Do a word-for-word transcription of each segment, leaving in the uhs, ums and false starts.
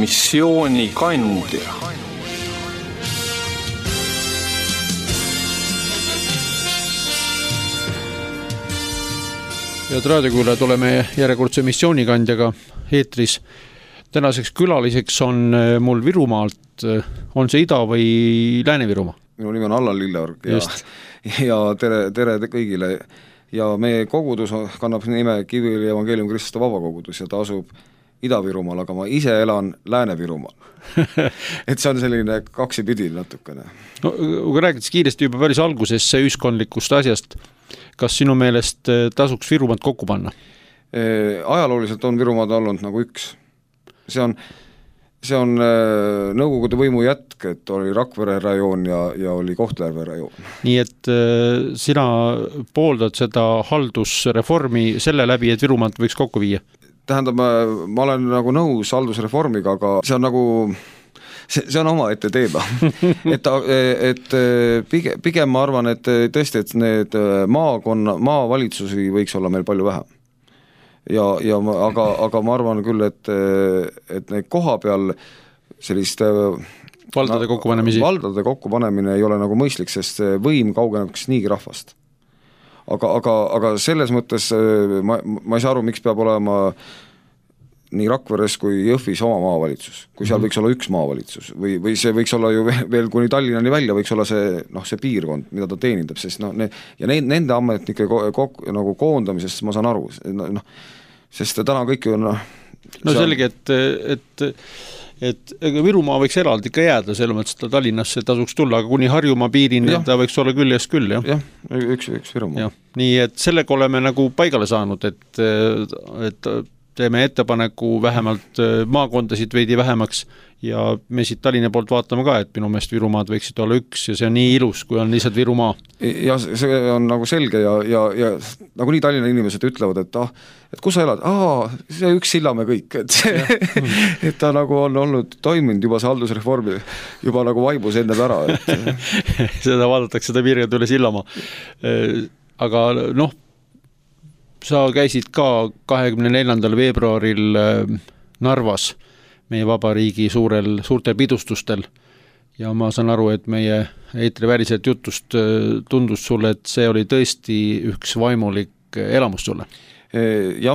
missioonikandja. Head raadiokuulajad, oleme järjekordse missioonikandjaga eetris. Tänaseks külaliseks on mul Virumaalt, on see Ida- või Lääne-Virumaa? Minu nimi on Allan Lilleorg ja, ja tere, tere kõigile. Ja meie kogudus kannab nime Kiviõli Evangelium Kristlaste Vabakogudus ja ta asub Ida-Virumaal, aga ma ise elan Lääne-Virumaal. Et see on selline kaksipidi natukene. No, kui räägides kiiresti juba päris alguses ühiskondlikust asjast, kas sinu meelest tasuks Virumaad kokku panna? E, ajalooliselt on Virumaad olnud nagu üks. See on, see on äh, Nõukogude võimu jätk, et oli Rakvere rajoon ja, ja oli Kohtla-Järve rajoon. Nii et äh, sina pooldad seda haldusreformi selle läbi, et Virumaad võiks kokku viia? Tähendab, ma olen nagu nõus haldusreformiga, aga see on nagu, see, see on oma ette teema. et, et pigem, pigem ma arvan, et tõesti, et need maakonna, maavalitsusi võiks olla meil palju vähem. Ja, ja ma, aga, aga ma arvan küll, et, et need koha peal sellist valdade kokkupanemisi. Valdade kokkupanemine ei ole nagu mõistlik, sest võim kaugeneks niigi rahvast. Aga, aga, aga selles mõttes ma, ma ei saa aru, miks peab olema nii Rakveres kui Jõhvis oma maavalitsus, kui seal võiks olla üks maavalitsus või, või see võiks olla ju veel kuni Tallinnani välja, võiks olla see, noh, see piirkond, mida ta teenindab, sest noh, ne, ja ne, nende ametnike kok, nagu koondamisest ma saan aru, noh, sest täna kõik ju noh, no selge, et, et et Virumaa võiks eraldi ikka jääda, selle mõttes, et Tallinnasse tasuks tulla, aga kuni Harjumaa piirini ta võiks olla küll ja küll, jah? Jah, üks, üks Virumaa. Ja, nii et sellega oleme nagu paigale saanud, et, et teeme ettepaneku vähemalt maakondasid veidi vähemaks ja me siit Tallinna poolt vaatame ka, et minu meelest Virumaad võiksid olla üks ja see on nii ilus, kui on lihtsalt Virumaa. Ja see on nagu selge ja, ja, ja nagu nii Tallinna inimesed ütlevad, et ah, et kus sa elad? Aa, see üks Sillamäe kõik, et, et ta nagu on olnud toiminud juba see haldusreformi juba nagu vaibus enne ära. Et... seda vaadatakse seda piirjad üle Sillamaa. Aga noh, sa käisid ka kahekümne neljandal veebruaril Narvas meie vabariigi suurel, suurtel pidustustel ja ma saan aru, et meie Eitri väriselt jutust tundus sulle, et see oli tõesti üks vaimulik elamus sulle. Jah,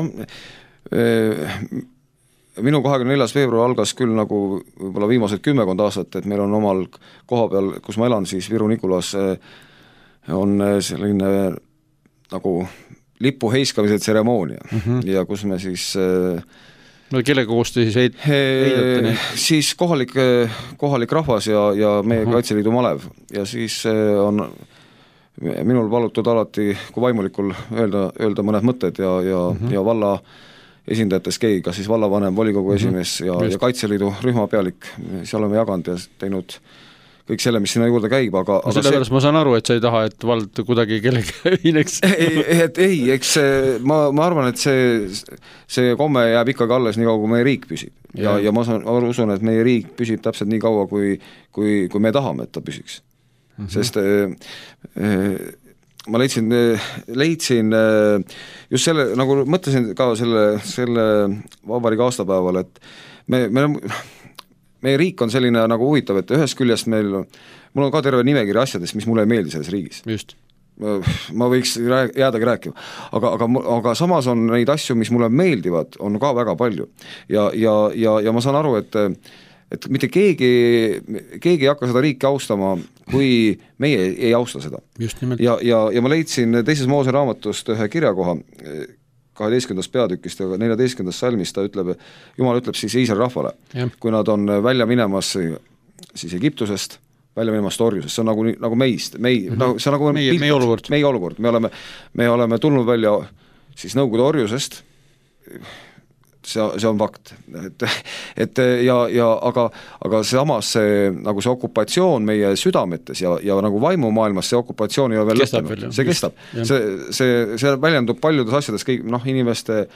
minu kahekümne neljas veebruar algas küll nagu võib-olla viimased kümmekond aastat, et meil on omal koha peal, kus ma elan, siis Viru Nikulas on selline nagu lipu heiskamise tseremoonia mm -hmm. ja kus me siis no kellega koos te siis heit, heidate neid? Siis kohalik, kohalik rahvas ja, ja meie uh -huh. Kaitseliidu malev ja siis on minul palutud alati kui vaimulikul öelda, öelda mõned mõtted ja, ja, uh -huh. ja valla esindajatest keegi, kas siis vallavanem, volikogu esimees uh -huh. ja, ja Kaitseliidu rühmapealik, seal oleme jaganud ja teinud kõik selle, mis sinna juurde käib, aga... No selle pärast see... ma saan aru, et sa ei taha, et vald kuidagi kellegi ühineks. et ei, eks ma, ma arvan, et see, see komme jääb ikkagi alles nii kaua, kui meie riik püsib. Ja, ja, ja ma saan, usun, et meie riik püsib täpselt nii kaua, kui, kui, kui me tahame, et ta püsiks. Mm -hmm. Sest äh, ma leidsin, leidsin just selle, nagu mõtlesin ka selle, selle vabariigi aastapäeval, et me, me meie riik on selline nagu huvitav, et ühest küljest meil, mul on ka terve nimekiri asjadest, mis mulle ei meeldi selles riigis. Just. Ma võiks jäädagi rääkima, aga, aga, aga samas on neid asju, mis mulle meeldivad, on ka väga palju. Ja, ja, ja, ja ma saan aru, et, et mitte keegi, keegi ei hakka seda riiki austama, kui meie ei austa seda. Just nimelt. Ja, ja, ja ma leidsin teises Moose raamatust ühe kirjakoha, kaheteistkümnendast peatükist ja neljateistkümnendast salmist ta ütleb, Jumal ütleb siis Iisraeli rahvale, ja. Kui nad on välja minemas siis Egiptusest, välja minemas orjusest, see on nagu, nagu meist, mei, mm -hmm. nagu, see on nagu meie, meie olukord, meie olukord. Me, oleme, me oleme tulnud välja siis Nõukogude orjusest, see, see on fakt, et, et ja, ja aga, aga samas see, nagu see okupatsioon meie südametes ja, ja nagu vaimumaailmas see okupatsioon ei ole veel lõppenud, see kestab, see, see, see väljendub paljudes asjades, kõik, noh, inimeste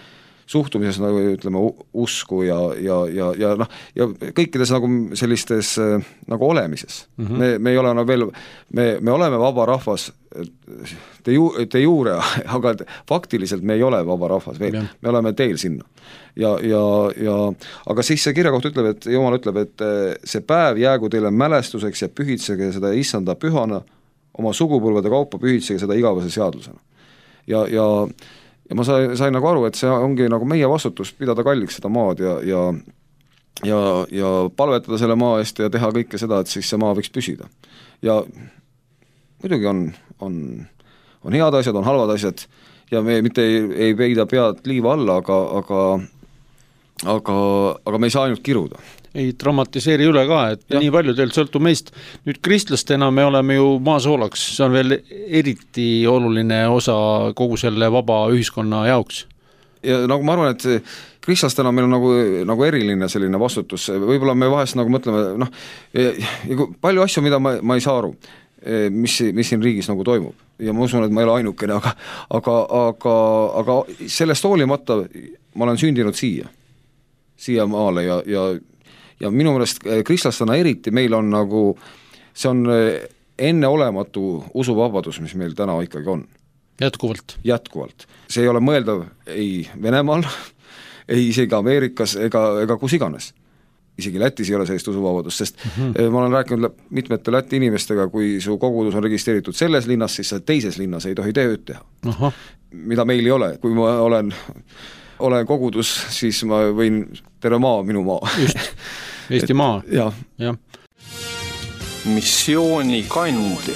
suhtumises nagu ütleme usku ja, ja, ja, ja noh, ja kõikides nagu sellistes nagu olemises mm. -hmm. me, me ei ole nagu veel, me, me oleme vaba rahvas de, ju, de jure, aga faktiliselt me ei ole vaba rahvas veel, ja. me oleme teel sinna. Ja, ja, ja aga siis see kirjakoht ütleb, et Jumal ütleb, et see päev jäägu teile mälestuseks ja pühitsege seda issanda pühana, oma sugupõlvede kaupa pühitsege seda igavese seadusena. Ja, ja ja ma sain, sain nagu aru, et see ongi nagu meie vastutus pidada kalliks seda maad ja, ja, ja, ja palvetada selle maa eest ja teha kõike seda, et siis see maa võiks püsida. Ja muidugi on, on, on head asjad, on halvad asjad ja me mitte ei, ei peida pead liiva alla, aga, aga, aga, aga me ei saa ainult kiruda. Ei dramatiseeri üle ka, et ja. Nii palju teil sõltub meist. Nüüd kristlastena me oleme ju maasoolaks, see on veel eriti oluline osa kogu selle vaba ühiskonna jaoks. Ja nagu ma arvan, et kristlastena meil on nagu, nagu eriline selline vastutus, võib-olla me vahest nagu mõtleme, noh, palju asju, mida ma, ma ei saa aru, mis, mis siin riigis nagu toimub ja ma usun, et ma ei ole ainukene, aga, aga, aga, aga sellest hoolimata ma olen sündinud siia, siia maale ja, ja ja minu meelest kristlastena eriti meil on nagu, see on enneolematu usuvabadus, mis meil täna ikkagi on. Jätkuvalt. Jätkuvalt. See ei ole mõeldav ei Venemaal, ei isegi Ameerikas ega, ega kus iganes. Isegi Lätis ei ole sellist usuvabadust, sest mm-hmm. ma olen rääkinud mitmete Läti inimestega, kui su kogudus on registreeritud selles linnas, siis teises linnas ei tohi tööd teha. Aha. Mida meil ei ole. Kui ma olen, olen kogudus, siis ma võin terve maa minu maa. Just. Eesti maa. Ja. Ja. Missiooni kandja.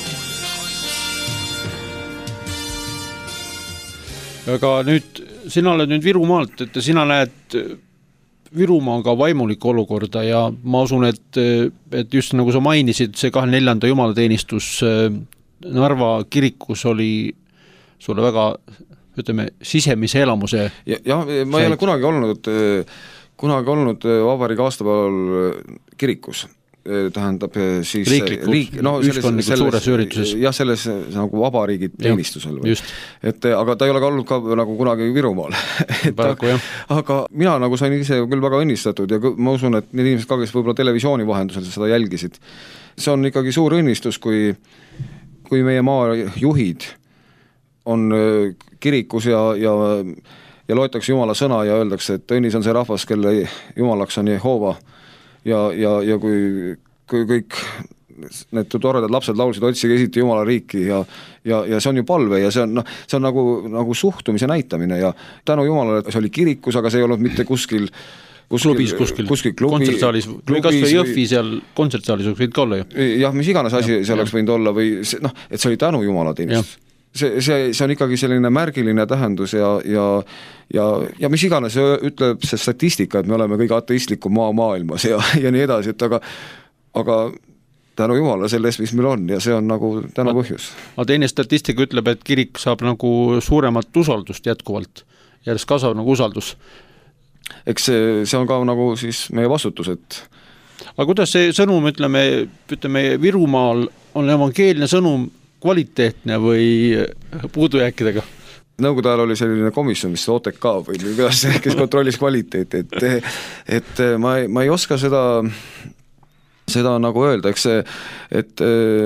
Aga nüüd, sina oled nüüd Virumaalt, et sina näed Virumaaga vaimulikku olukorda ja ma usun, et, et just nagu sa mainisid, see kahekümne neljanda jumalateenistus Narva kirikus oli sulle väga, ütleme, sisemise elamuse. Ja, ja ma ei ole kunagi olnud kunagi olnud vabariigi aastapäeval kirikus, tähendab siis riiklikult, riik, no, ühiskondlikult suures ürituses. Jah, selles nagu vabariigi teenistusel. Et, aga ta ei ole ka olnud ka nagu kunagi Virumaal. Paraku, aga mina nagu sain ise küll väga õnnistatud ja ma usun, et need inimesed ka, kes võib-olla televisiooni vahendusel seda jälgisid. See on ikkagi suur õnnistus, kui, kui meie maa juhid on kirikus ja, ja ja loetakse Jumala sõna ja öeldakse, et õnnis on see rahvas, kelle Jumalaks on Jehova ja, ja, ja kui, kui kõik need toredad lapsed laulsid, otsige esiti Jumala riiki ja, ja, ja see on ju palve ja see on, no, see on nagu, nagu suhtumise näitamine ja tänu Jumalale, see oli kirikus, aga see ei olnud mitte kuskil Kuskil, klubis kuskil, kuskil klubi, kontsertsaalis või kas või Jõhvi seal kontsertsaalis võid ka olla ju. Jah, mis iganes asi ja, see oleks võinud olla või see, noh, et see oli tänu Jumala teenistus. See, see, see on ikkagi selline märgiline tähendus ja, ja, ja, ja mis iganes ütleb see statistika, et me oleme kõige ateistlikum maa maailmas ja, ja nii edasi, et aga, aga tänu Jumala selles, mis meil on ja see on nagu tänu põhjus. Aga teine statistika ütleb, et kirik saab nagu suuremat usaldust jätkuvalt, järjest kasvab nagu usaldus. Eks see, see on ka nagu siis meie vastutus, et aga kuidas see sõnum, ütleme, ütleme Virumaal on evangeelne sõnum kvaliteetne või puudujääkidega? Nõukogude ajal oli selline komisjon, mis O T K või kuidas, kes kontrollis kvaliteeti, et, et ma, ei, ma ei oska seda, seda nagu öelda, eks see, et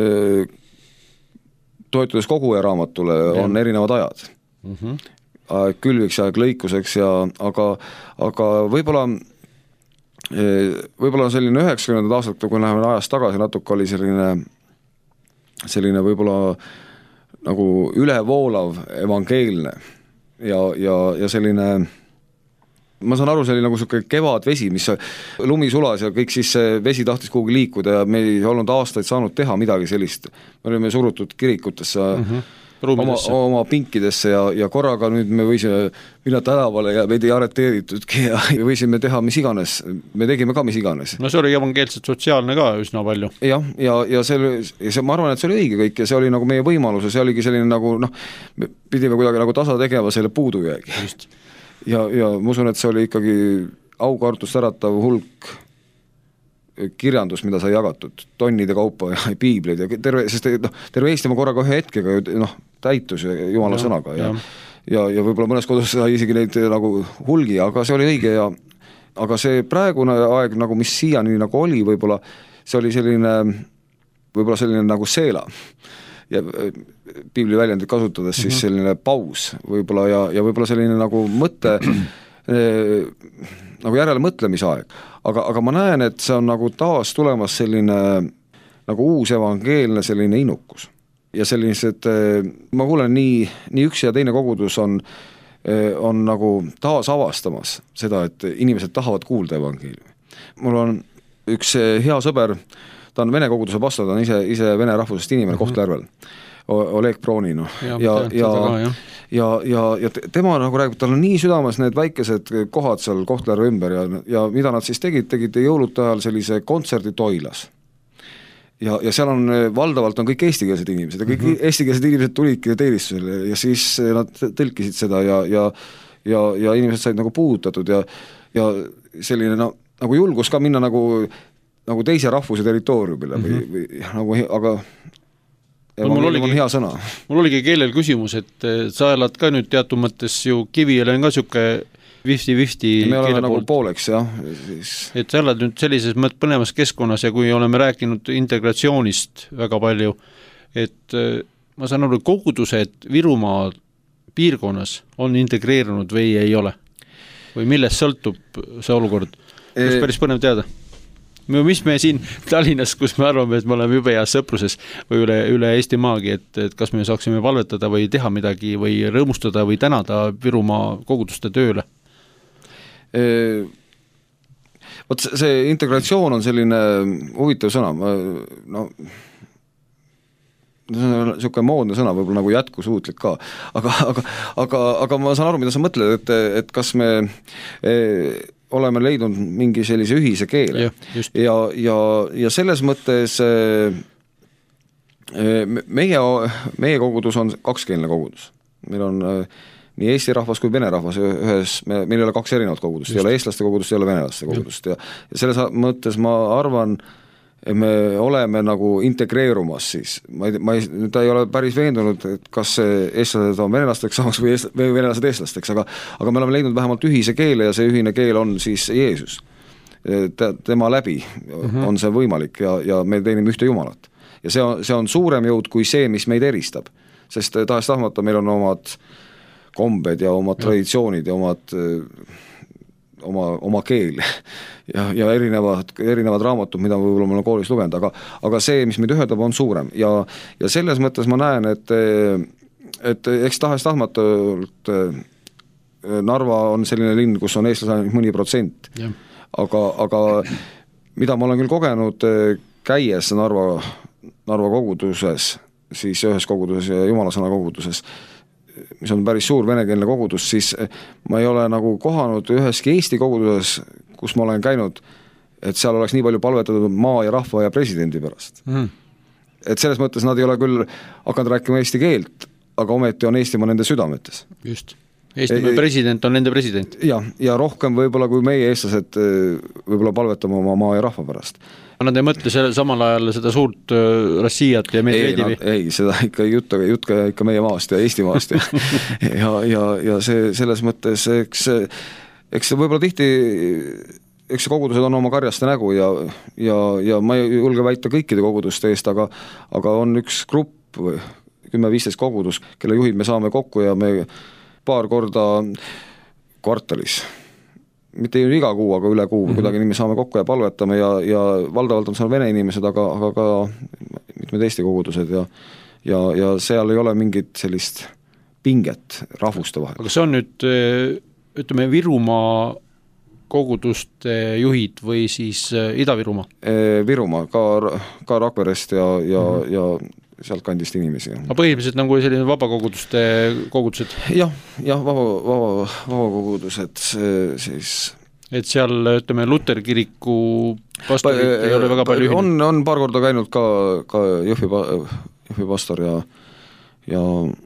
toetudes kogu raamatule on erinevad ajad. Mm-hmm. Aeg külviks ja aeg lõikuseks, ja, aga, aga võib-olla võib-olla selline üheksakümnendad aastat, kui läheme ajast tagasi, natuke oli selline selline võib-olla nagu ülevoolav evangeelne ja, ja, ja selline, ma saan aru, selline nagu selline kevadvesi, mis lumi sulas ja kõik siis see vesi tahtis kuhugi liikuda ja me ei olnud aastaid saanud teha midagi sellist. Me olime surutud kirikutesse mm-hmm. Oma, oma pinkidesse ja, ja korraga nüüd me võisime minna tänavale ja meid ei arreteeritudki ja võisime teha mis iganes, me tegime ka mis iganes. No see oli evangeelselt sotsiaalne ka üsna palju. Jah, ja, ja, see, ja see, ma arvan, et see oli õige kõik ja see oli nagu meie võimalus ja see oligi selline nagu, noh, me pidime kuidagi nagu tasa tegema selle puudujäägi. Just. Ja, ja ma usun, et see oli ikkagi aukartust äratav hulk kirjandus, mida sai jagatud, tonnide kaupa ja piibleid ja terve, sest no, terve Eestimaa korraga ühe hetkega noh, täitus Jumala ja, sõnaga ja, ja. ja, ja võib-olla mõnes kodus sai isegi neid nagu hulgi, aga see oli õige ja aga see praegune aeg, nagu mis siiani nagu oli, võib-olla see oli selline, võib-olla selline nagu seela ja piibli väljendit kasutades siis selline paus võib-olla ja, ja võib-olla selline nagu mõtte eh, nagu järele mõtlemise aeg, aga, aga ma näen, et see on nagu taas tulemas selline nagu uus evangeelne selline innukus ja sellised, ma kuulen nii, nii üks ja teine kogudus on on nagu taas avastamas seda, et inimesed tahavad kuulda evangeeliumi. Mul on üks hea sõber, ta on vene koguduse pastor, ta on ise, ise vene rahvusest inimene mm-hmm. Kohtla-Järvel, Oleg Pronino ja, ja, ja, ja, ja, ja, ja tema nagu räägib, tal on nii südames need väikesed kohad seal Kohtla-Järve ümber ja, ja mida nad siis tegid, tegid jõulude ajal sellise kontserdi Toilas. Ja, ja seal on, valdavalt on kõik eestikeelsed inimesed ja kõik mm -hmm. eestikeelsed inimesed tulidki teenistusele ja siis nad tõlkisid seda ja, ja, ja, ja inimesed said nagu puudutatud ja, ja selline no, nagu julgus ka minna nagu, nagu teise rahvuse territooriumile või, mm -hmm. või nagu, aga ja mul oligi, on hea sõna. Mul oligi keelel küsimus, et sa elad ka nüüd teatud mõttes ju Kiviõli on ka siuke viiskümmend viiskümmend me oleme nagu pooleks, jah. Siis... et sa oled nüüd sellises mõttes põnevas keskkonnas ja kui oleme rääkinud integratsioonist väga palju, et ma saan aru, kogudused Virumaa piirkonnas on integreerunud või ei ole? Või millest sõltub see olukord? Kas päris põnev teada? Mis me siin Tallinnas, kus me arvame, et me oleme jube heas sõpruses või üle, üle Eesti maagi, et, et kas me saaksime valvetada või teha midagi või rõõmustada või tänada Virumaa koguduste tööle? Vot see integratsioon on selline huvitav sõna, no see on niisugune moodne sõna, võib-olla nagu jätkusuutlik ka, aga, aga, aga, aga ma saan aru, mida sa mõtled, et, et kas me e, oleme leidnud mingi sellise ühise keele ja, ja, ja, ja selles mõttes e, meie, meie kogudus on kakskeelne kogudus, meil on nii Eesti rahvas kui vene rahvas ühes, me, meil ei ole kaks erinevat kogudust, ei ole eestlaste kogudust, ei ole venelaste kogudust ja, ja selles mõttes ma arvan, me oleme nagu integreerumas siis, ma ei, ma ei, ta ei ole päris veendunud, et kas eestlased on venelasteks samas või, eest, või venelased eestlasteks, aga, aga me oleme leidnud vähemalt ühise keele ja see ühine keel on siis Jeesus. Tema läbi mm-hmm. on see võimalik ja, ja me teenime ühte Jumalat. Ja see on, see on suurem jõud kui see, mis meid eristab, sest tahast tahmata meil on omad kombed ja omad ja. traditsioonid ja omad oma, oma keel ja, ja erinevad, erinevad raamatud, mida võib-olla ma olen koolis lugenud, aga, aga see, mis meid ühendab, on suurem ja, ja selles mõttes ma näen, et, et eks tahast tahtmatult Narva on selline linn, kus on eestlase ainult mõni protsent, aga, aga mida ma olen küll kogenud käies Narva, Narva koguduses, siis ühes koguduses ja Jumalasõna koguduses, mis on päris suur venekeelne kogudus, siis ma ei ole nagu kohanud üheski Eesti koguduses, kus ma olen käinud, et seal oleks nii palju palvetatud maa ja rahva ja presidendi pärast. Mm. Et selles mõttes nad ei ole küll hakanud rääkima eesti keelt, aga ometi on Eestimaa nende südametes. Just. Eestimaa e president on nende president. Ja, ja rohkem võib-olla kui meie eestlased võib-olla palvetama oma maa ja rahva pärast. Nad ei mõtle selle samal ajal seda suurt Rossiat ja Medvedivi? Ei, ei, seda ikka juttu, juttu ikka meie maast ja Eesti maast ja, ja, ja, ja see selles mõttes, eks, eks võib-olla tihti, eks kogudused on oma karjaste nägu ja, ja, ja ma ei julge väita kõikide koguduste eest, aga, aga on üks grupp või kümme viisteist kogudus, kelle juhid me saame kokku ja me paar korda kvartalis mitte ju iga kuu, aga üle kuu mm-hmm. kuidagi nii me saame kokku ja palvetame ja, ja valdavalt on seal vene inimesed, aga, aga ka mitmed Eesti kogudused ja, ja, ja seal ei ole mingit sellist pinget rahvuste vahel. Aga see on nüüd, ütleme, Virumaa koguduste juhid või siis Ida-Virumaa? Virumaa, ka, ka Rakverest ja, ja, mm-hmm. ja sealt kandist inimesi. Aga põhiliselt nagu selline vabakoguduste kogudused? Jah, jah, vaba, vaba, vaba kogudused siis... Et seal, ütleme, Luter kiriku pastorit pa, ei ole väga palju on, on paar korda käinud ka, ka Jõhvi, Jõhvi pastor ja, ja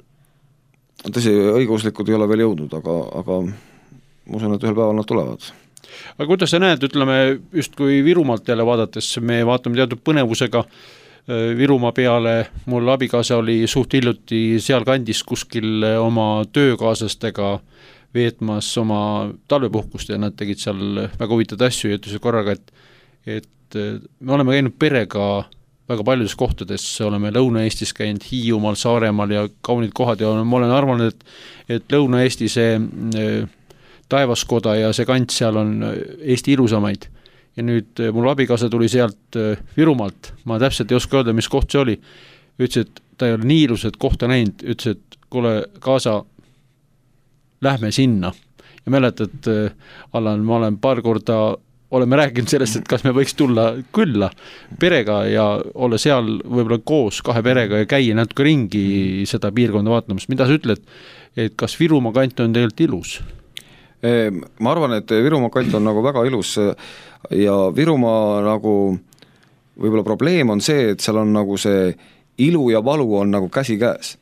tõsi, õiguslikud ei ole veel jõudnud, aga, aga ma usun, et ühel päeval nad tulevad. Aga kuidas sa näed, ütleme, just kui Virumaalt jälle vaadates, me vaatame teatud põnevusega Virumaa peale, mul abikaasa oli suht hiljuti seal kandis kuskil oma töökaaslastega veetmas oma talvepuhkust ja nad tegid seal väga huvitavad asju ja ütlesid korraga, et, et me oleme käinud perega väga paljudes kohtades, oleme Lõuna-Eestis käinud Hiiumaal, Saaremaal ja kaunid kohad ja ma olen arvanud, et, et Lõuna-Eesti see Taevaskoda ja see kant seal on Eesti ilusamaid. Ja nüüd mul abikaasa tuli sealt Virumaalt, ma täpselt ei oska öelda, mis koht see oli. Ütles, et ta ei ole nii ilusat kohta näinud, ütles, et kuule kaasa, lähme sinna. Ja mäletad, Allan, ma olen paar korda, oleme rääkinud sellest, et kas me võiks tulla külla perega ja olla seal võib-olla koos kahe perega ja käia natuke ringi seda piirkonda vaatamas. Mida sa ütled, et kas Virumaa kant on tegelikult ilus? Ma arvan, et Virumaa kant on nagu väga ilus ja Virumaa nagu võib-olla probleem on see, et seal on nagu see ilu ja valu on nagu käsi käes.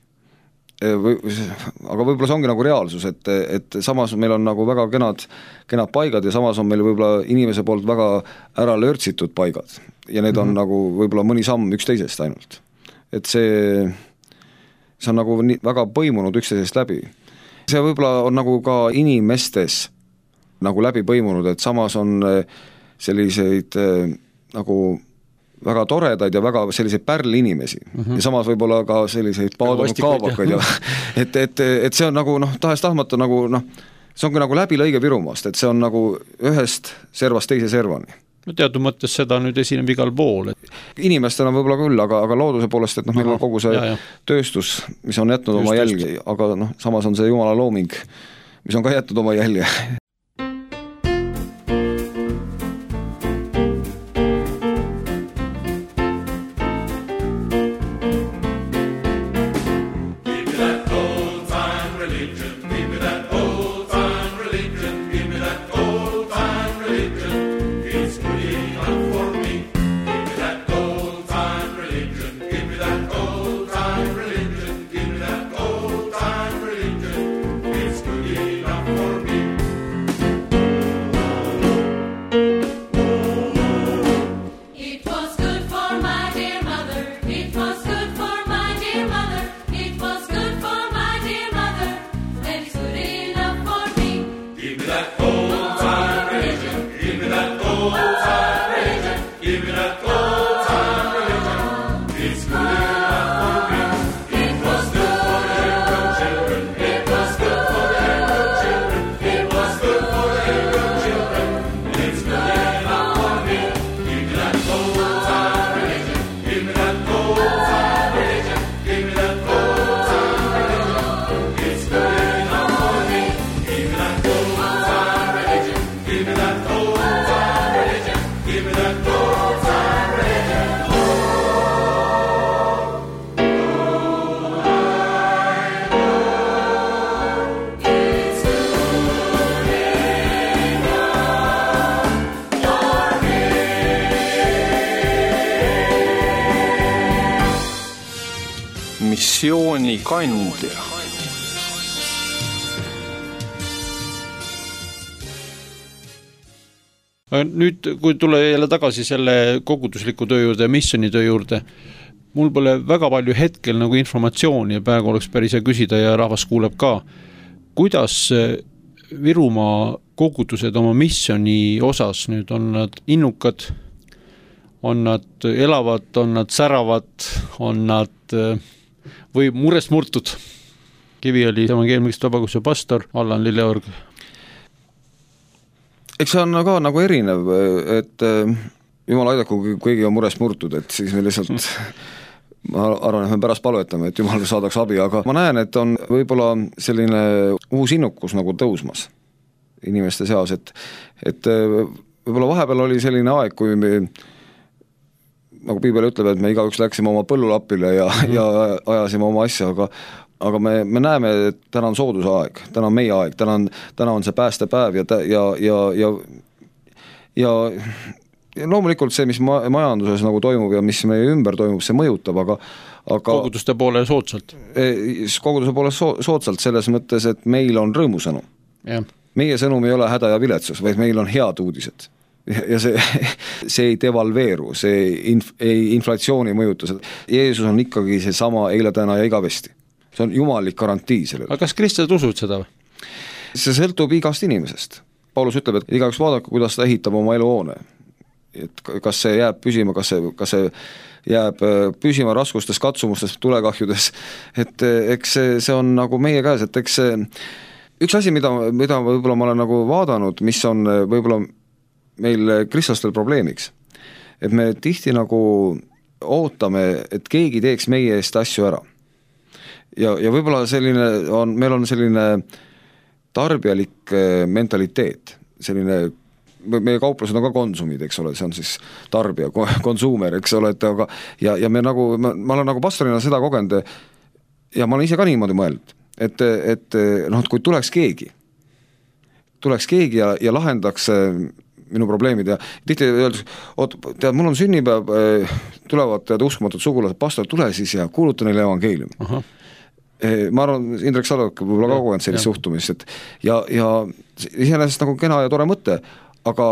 Aga võib-olla see ongi nagu reaalsus, et, et samas meil on nagu väga kenad, kenad paigad ja samas on meil võib-olla inimese poolt väga ära lörtsitud paigad ja need on mm-hmm. nagu võib-olla mõni samm üksteisest ainult. Et see, see on nagu nii, väga põimunud üksteisest läbi. See võib-olla on nagu ka inimestes nagu läbi põimunud, et samas on selliseid nagu väga toredaid ja väga selliseid pärli inimesi mm-hmm. ja samas võib-olla ka selliseid paadunud kaabakaid ja et, et, et see on nagu noh, tahes tahmata nagu noh, see ongi nagu läbi lõige Virumaast, et see on nagu ühest servast teise servani. No teatud mõttes seda nüüd esineb igal pool. Et... Inimestel on võib-olla küll, aga, aga looduse poolest, et noh, meil on kogu see ja, ja. tööstus, mis on jätnud just, oma jälgi, aga noh, samas on see jumala looming, mis on ka jätnud oma jälje. missiooni kandja. Nüüd, kui tule jälle tagasi selle kogudusliku töö juurde ja missionitöö juurde, mul pole väga palju hetkel nagu informatsiooni ja praegu oleks päris hea küsida ja rahvas kuuleb ka. Kuidas Virumaa kogudused oma missioni osas nüüd on nad innukad, on nad elavad, on nad säravad, on nad või murest murtud? Kivi oli evangeelmist vabakuse pastor Allan Lilleorg. Eks see on ka nagu erinev, et Jumal aidaku, kui keegi on murest murtud, et siis me lihtsalt ma arvan, et me pärast palvetame, et Jumal saadaks abi, aga ma näen, et on võib-olla selline uus innukus nagu tõusmas inimeste seas, et, et võib-olla vahepeal oli selline aeg, kui me, nagu Piibel ütleb, et me igaüks läksime oma põllulapile ja, mm. ja ajasime oma asja, aga aga me, me näeme, et täna on sooduse aeg, täna on meie aeg, täna on, täna on see päästepäev ja, ja, ja, ja, ja, ja loomulikult see, mis ma, majanduses nagu toimub ja mis meie ümber toimub, see mõjutab, aga, aga koguduste poole soodsalt. Koguduse poole so, soodsalt selles mõttes, et meil on rõõmusõnum. Ja. Meie sõnum ei ole häda ja viletsus, vaid meil on head uudised. ja see, see ei devalveeru, see inf, ei inflatsiooni mõjutus. Jeesus on ikkagi see sama eile, täna ja igavesti. See on jumalik garantii sellele. Aga kas kristlased usuvad seda või? See sõltub igast inimesest. Paulus ütleb, et igaüks vaadake, kuidas ta ehitab oma eluhoone. Et kas see jääb püsima, kas see, kas see jääb püsima raskustes, katsumustes, tulekahjudes. Et eks see, see on nagu meie käes, et eks see, üks asi, mida, mida võib-olla ma olen nagu vaadanud, mis on võib-olla meil kristlastel probleemiks, et me tihti nagu ootame, et keegi teeks meie eest asju ära. Ja, ja võib-olla selline on, meil on selline tarbijalik mentaliteet, selline, meie kauplused on ka konsumid, eks ole, see on siis tarbija, konsuumer, eks ole, et aga, ja, ja me nagu, ma, ma olen nagu pastorina seda kogenud ja ma olen ise ka niimoodi mõelnud, et, et noh, et kui tuleks keegi, tuleks keegi ja, ja lahendaks minu probleemid ja tihti öeldus, oot, tead, mul on sünnipäev, tulevad tead uskumatud sugulased, pastor, tule siis ja kuuluta neile evangeeliumi. Uh-huh. Ma arvan, Indrek Salok võib-olla ka kogenud sellist suhtumist, et ja, ja iseenesest nagu kena ja tore mõte, aga,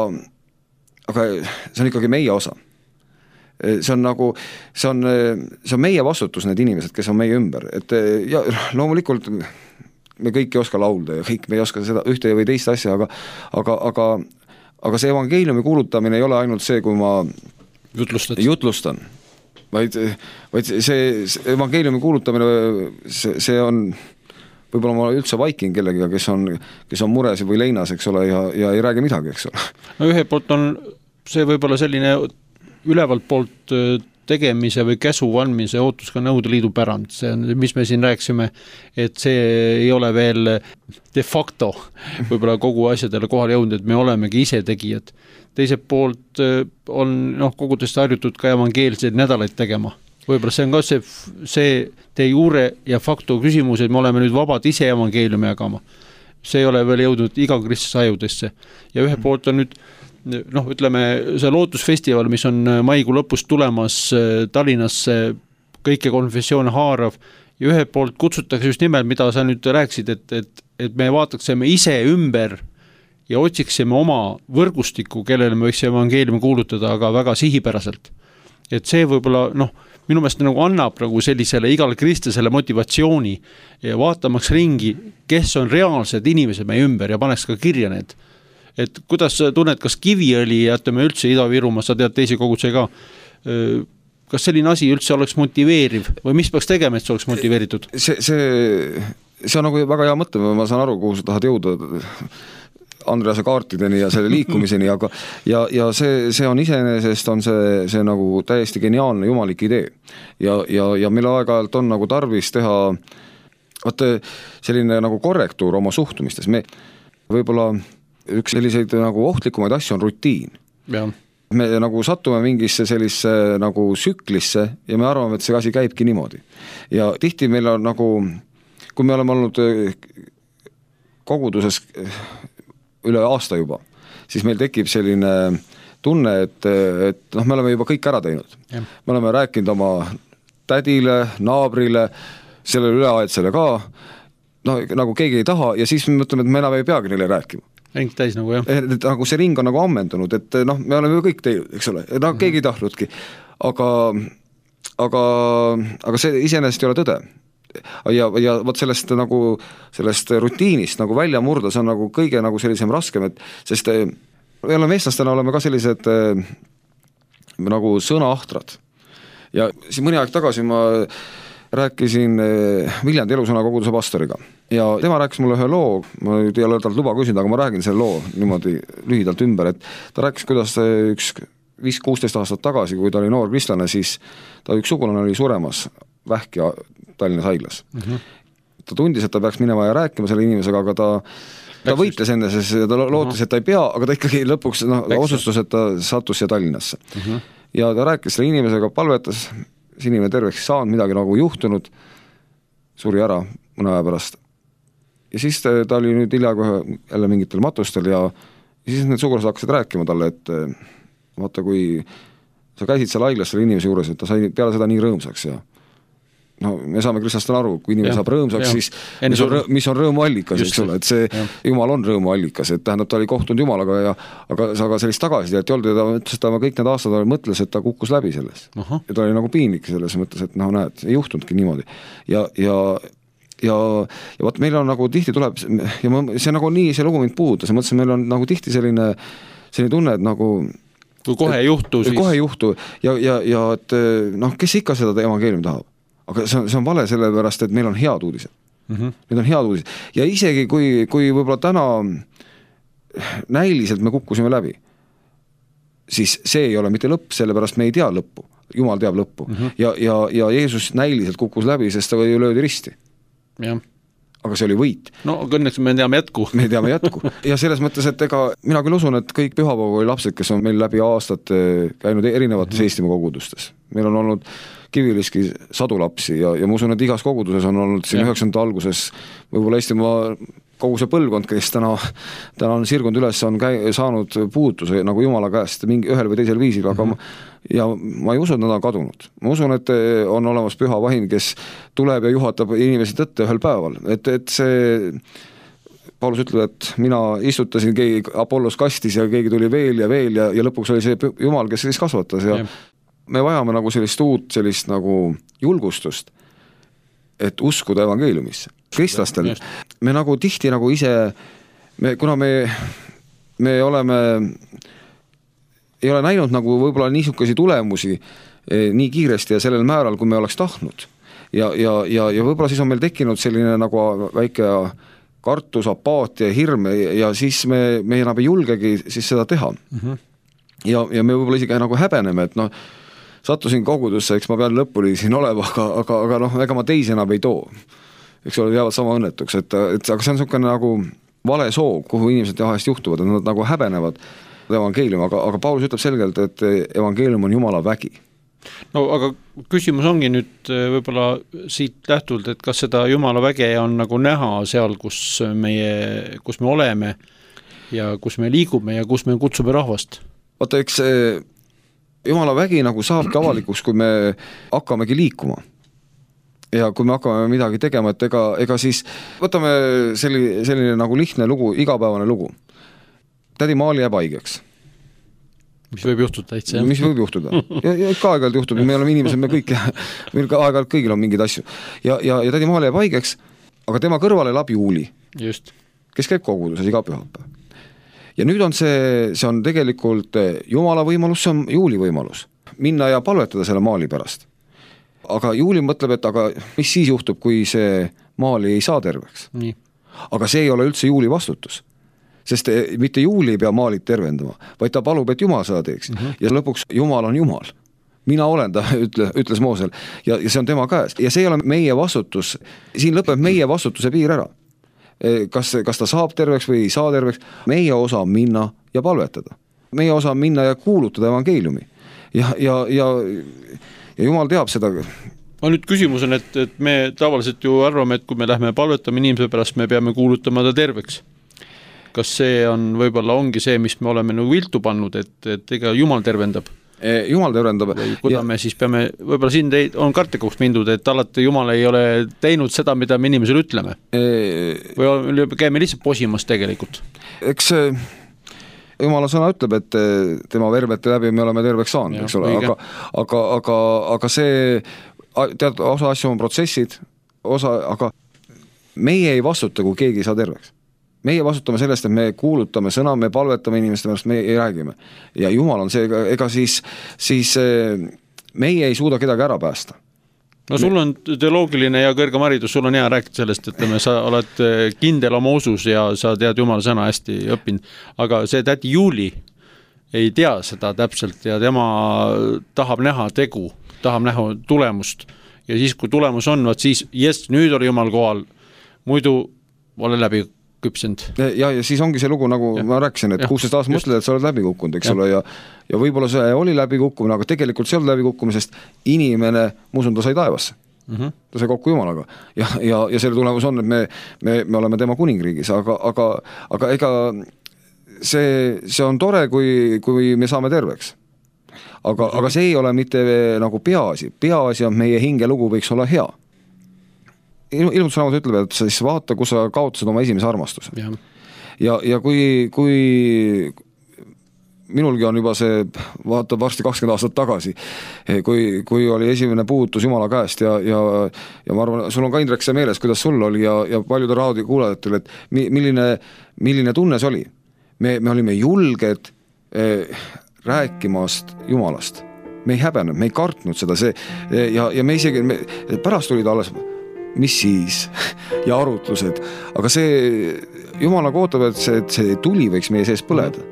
aga see on ikkagi meie osa. See on nagu, see on, see on meie vastutus, need inimesed, kes on meie ümber, et ja loomulikult me kõik ei oska laulda ja kõik me ei oska seda ühte või teist asja, aga, aga, aga aga see evangeeliumi kuulutamine ei ole ainult see, kui ma Jutlustad. jutlustan, vaid, vaid see, see evangeeliumi kuulutamine, see, see on, võib-olla ma üldse vaikin kellegiga, kes on, kes on mures või leinas, eks ole, ja, ja ei räägi midagi, eks ole. No ühe poolt on see võib-olla selline ülevalt poolt tegemise või käsu andmise ootus ka Nõukogude Liidu pärand, see on, mis me siin rääksime, et see ei ole veel de facto võib-olla kogu asjadele kohale jõudnud, et me olemegi ise tegijad. Teiselt poolt on noh, kogudest harjutud ka evangeelseid nädalaid tegema. Võib-olla see on ka see, see de jure ja facto küsimus, et me oleme nüüd vabad ise evangeeliumi jagama. See ei ole veel jõudnud iga kristlase ajudesse. Ja ühe poolt on nüüd noh, ütleme, see lootusfestival, mis on maikuu lõpus tulemas Tallinnasse, kõike konfessioone haarav ja ühe poolt kutsutakse just nimelt, mida sa nüüd rääksid, et, et, et me vaataksime ise ümber ja otsiksime oma võrgustiku, kellele me võiks evangeeliumi kuulutada, aga väga sihipäraselt. Et see võib-olla, noh, minu meelest nagu annab nagu sellisele igale kristlasele motivatsiooni ja vaatamaks ringi, kes on reaalsed inimesed meie ümber ja paneks ka kirja need. Et kuidas sa tunned, kas Kiviõli ja ütleme üldse Ida-Virumaa, sa tead teisi koguduse ka, kas selline asi üldse oleks motiveeriv või mis peaks tegema, et see oleks motiveeritud? See, see, see on nagu väga hea mõte, ma saan aru, kuhu sa tahad jõuda Andrease kaartideni ja selle liikumiseni, aga ja, ja see, see on iseenesest on see, see nagu täiesti geniaalne jumalik idee ja, ja, ja mille aeg-ajalt on nagu tarvis teha vaata, selline nagu korrektuur oma suhtumistes, me võib-olla üks selliseid nagu ohtlikumaid asju on rutiin. Ja. Me nagu sattume mingisse sellisse nagu süklisse ja me arvame, et see asi käibki niimoodi. Ja tihti meil on nagu, kui me oleme olnud koguduses üle aasta juba, siis meil tekib selline tunne, et, et noh, me oleme juba kõik ära teinud. Ja. Me oleme rääkinud oma tädile, naabrile, sellele üleaedsele ka, no, nagu keegi ei taha ja siis me mõtleme, et me enam ei peagi neile rääkima. Ring täis nagu, jah. Et, et nagu see ring on nagu ammendunud, et noh, me oleme ju kõik teinud, eks ole, et noh, keegi ei tahtnudki, aga, aga, aga see iseenesest ei ole tõde. Ja, ja võt sellest nagu, sellest rutiinist nagu välja murda, see on nagu kõige nagu sellisem raskem, et sest me oleme eestlastena oleme ka sellised nagu sõnaahtrad. Ja siin mõni aeg tagasi ma rääkisin Viljandi Elusõna koguduse pastoriga ja tema rääkis mulle ühe loo, ma ei ole talt luba küsinud, aga ma räägin selle loo niimoodi lühidalt ümber, et ta rääkis, kuidas üks viis kuusteist aastat tagasi, kui ta oli noor kristlane, siis ta üks sugulane oli suremas vähki Tallinnas haiglas. Mm-hmm. Ta tundis, et ta peaks minema ja rääkima selle inimesega, aga ta ta võitles enne, sest ta lootis, et ta ei pea, aga ta ikkagi lõpuks no, otsustus, et ta sattus siia Tallinnasse. Mm-hmm. Ja ta rääkis selle inimesega, palvetas, see inimene terveks saanud, midagi nagu juhtunud, suri ära mõne aja pärast. Ja siis ta, ta oli nüüd hiljaga jälle mingitel matustel ja, ja siis need sugulased hakkasid rääkima talle, et vaata, kui sa käisid seal haiglas selle inimese juures, et ta sai peale seda nii rõõmsaks ja no me saame kristlastel aru, kui inimene ja, saab rõõmsaks, siis mis on, mis on rõõmuallikas, eks ole, et see ja. Jumal on rõõmuallikas, et tähendab, ta oli kohtunud Jumalaga ja aga, aga sellist tagasisidet ei olnud ja ta ütles, et ta kõik need aastad mõtles, et ta kukkus läbi selles. Aha. Ja ta oli nagu piinlik selles mõttes, et noh, näed, ei juhtunudki niimoodi. Ja, ja, ja, ja vaat meil on nagu tihti tuleb, ja ma, see nagu nii, see lugu mind puudutas, ja mõtlesin, meil on nagu tihti selline, selline tunne, et nagu kui kohe ei juhtu, siis kohe ei juhtu ja, ja, ja et noh, kes ikka seda evangeeliumi tahab? Aga see on, see on vale sellepärast, et meil on head uudised. Mm-hmm. Need on head uudised. Ja isegi kui, kui võib-olla täna näiliselt me kukkusime läbi, siis see ei ole mitte lõpp, sellepärast me ei tea lõppu. Jumal teab lõppu. Mm-hmm. Ja, ja, ja Jeesus näiliselt kukkus läbi, sest ta ju löödi risti. Jah. Aga see oli võit. No õnneks me teame jätku. Me teame jätku. Ja selles mõttes, et ega mina küll usun, et kõik pühapäevakooli lapsed, kes on meil läbi aastat käinud erinevates mm-hmm. Eestimaa kogudustes. Meil on olnud Kiviliski sadu lapsi ja, ja ma usun, et igas koguduses on olnud siin üheksanda alguses võib-olla Eestimaa kogu see põlvkond, kes täna, täna on sirgunud üles, on käi, saanud puutuse nagu Jumala käest mingi ühel või teisel viisil, aga mm-hmm. ma, ja ma ei usu, et nad on kadunud. Ma usun, et on olemas püha vahin, kes tuleb ja juhatab inimesi tõtte ühel päeval, et, et see Paulus ütleb, et mina istutasin keegi Apollos kastis ja keegi tuli veel ja veel ja, ja lõpuks oli see Jumal, kes siis kasvatas ja yeah. Me vajame nagu sellist uut, sellist nagu julgustust, et uskuda evangeeliumisse. Kristlastel, me nagu tihti nagu ise, me, kuna me, me oleme, ei ole näinud nagu võib-olla niisugasi tulemusi eh, nii kiiresti ja sellel määral, kui me oleks tahtnud. Ja, ja, ja, ja võib-olla siis on meil tekkinud selline nagu väike kartus, apaatia, hirm ja siis me, me enam ei julgegi siis seda teha. Mm-hmm. Ja, ja me võib-olla isegi nagu häbeneme, et noh, sattusin kogudusse, eks ma pean lõpuni siin olema, aga, aga, aga noh, ega ma teisi enam ei too. Eks ole, jäävad sama õnnetuks, et, et aga see on niisugune nagu vale soov, kuhu inimesed vahest juhtuvad, et nad nagu häbenevad evangeelium, aga, aga Paulus ütleb selgelt, et evangeelium on Jumala vägi. No aga küsimus ongi nüüd võib-olla siit lähtuvalt, et kas seda Jumala väge on nagu näha seal, kus, meie, kus me oleme ja kus me liigume ja kus me kutsume rahvast? Vaata, eks Jumala vägi nagu saabki avalikuks, kui me hakkamegi liikuma. Ja kui me hakkame midagi tegema, et ega, ega siis võtame selline, selline nagu lihtne lugu, igapäevane lugu. Tädi Maali jääb haigeks. Mis võib juhtuda täitsa? Mis võib juhtuda. Ja, ja ikka aeg-ajalt juhtub, me oleme inimesed, me kõik, meil ka aeg-ajalt kõigil on mingid asju. Ja, ja, ja tädi Maali jääb haigeks, aga tema kõrvale elab Juuli. Just. Kes käib koguduses iga pühapäev. Ja nüüd on see, see on tegelikult Jumala võimalus, see on Juuli võimalus. Minna ja palvetada selle Maali pärast. Aga Juuli mõtleb, et aga mis siis juhtub, kui see Maali ei saa terveks? Nii. Aga see ei ole üldse Juuli vastutus. Sest mitte Juuli ei pea Maalit tervendama, vaid ta palub, et Jumal seda teeks. Mm-hmm. Ja lõpuks Jumal on Jumal. Mina olen ta, ütle, ütles Moosel. Ja, ja see on tema käes. Ja see ei ole meie vastutus. Siin lõpeb meie vastutuse piir ära. Kas, kas ta saab terveks või ei saa terveks, meie osa on minna ja palvetada. Meie osa on minna ja kuulutada evangeeliumi. Ja, ja, ja, ja Jumal teab seda. Ma nüüd küsimus on, et, et me tavaliselt ju arvame, et kui me lähme palvetama inimese pärast, me peame kuulutama ta terveks. Kas see on, võib-olla ongi see, mis me oleme nagu viltu pannud, et, et ega Jumal tervendab? Jumal tervendab. Või kuda me siis peame, võib-olla siin teid on kartlikuks mindud, et alati Jumal ei ole teinud seda, mida me inimesele ütleme. Või käime lihtsalt posimas tegelikult? Eks Jumala sõna ütleb, et tema vermete läbi me oleme terveks saanud, eks ole, aga, aga, aga, aga see, tead, osa asju on protsessid, osa, aga meie ei vastuta, kui keegi ei saa terveks. Meie vastutame sellest, et me kuulutame sõna, me palvetame inimeste pärast, me ei räägime. Ja Jumal on see, ega siis, siis meie ei suuda kedagi ära päästa. No sul on teoloogiline ja kõrgem haridus, sul on hea rääkida sellest, et sa oled kindel oma usus ja sa tead Jumala sõna hästi õppinud, aga see tädi Juuli ei tea seda täpselt ja tema tahab näha tegu, tahab näha tulemust ja siis, kui tulemus on, vaat siis, yes, nüüd oli Jumal kohal, muidu ole läbi küpsend. Ja, ja siis ongi see lugu, nagu ja. Ma rääkisin, et kuusteist aastat mõtled, et sa oled läbi kukkunud, eks ja. Ole, ja, ja võib-olla see oli läbi kukkumine, aga tegelikult see oli läbi kukkumisest inimene, muusun, ta sai taevasse. Mm-hmm. Ta sai kokku Jumalaga. Ja, ja, ja selle tulemus on, et me, me, me oleme tema kuningriigis, aga, aga, aga ega see, see on tore, kui, kui me saame terveks. Aga, aga see ei ole mitte nagu peaasi. Peaasi on meie hingelugu võiks olla hea. ilmutusraamat ütleb, et siis vaata, kus sa kaotasid oma esimese armastuse. Ja, ja, ja kui, kui minulgi on juba see, vaata varsti kakskümmend aastat tagasi, kui, kui oli esimene puudutus Jumala käest ja, ja, ja ma arvan, sul on ka Indrek see meeles, kuidas sul oli ja, ja paljude raadiokuulajatel, et milline, milline tunne see oli. Me, me olime julged eh, rääkimast Jumalast. Me ei häbenud, me ei kartnud seda see, ja, ja me isegi, me, pärast olid alles, mis siis, ja arutlused, aga see Jumala kootab, et see, et see tuli võiks meie sees põleda.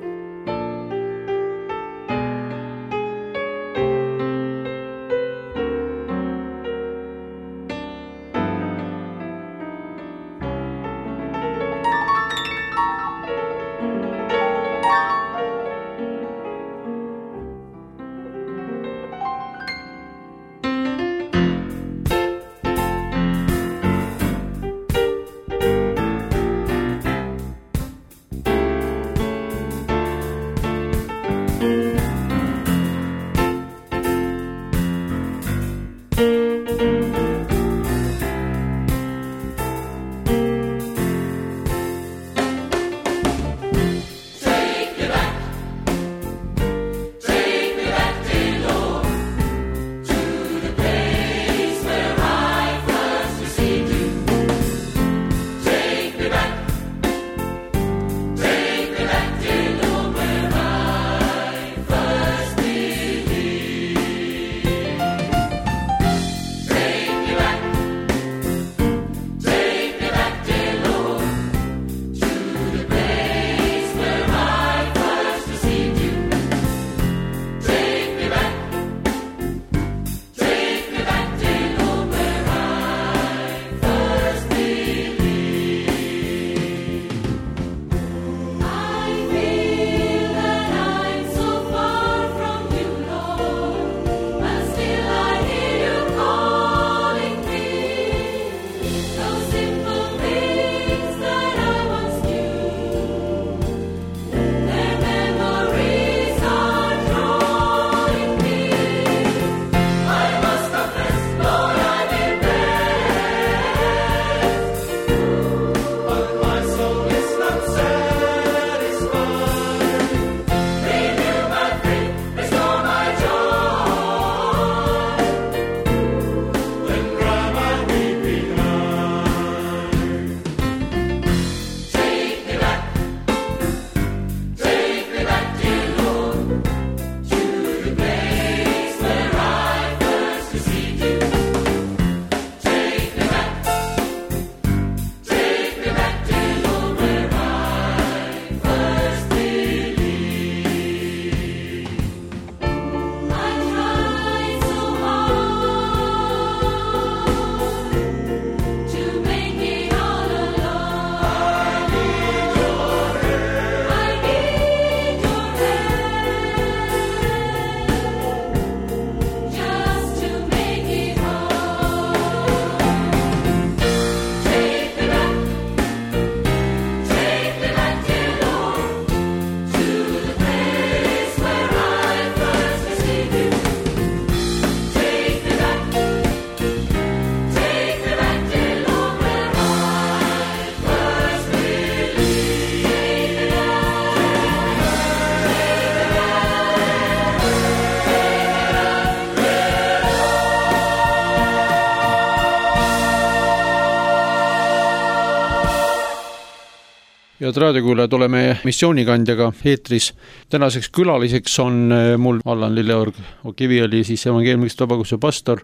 head raadiokuulajad, oleme missioonikandjaga eetris. Tänaseks külaliseks on mul Allan Lilleorg Kiviõli, siis evangeelmist vabakutse pastor.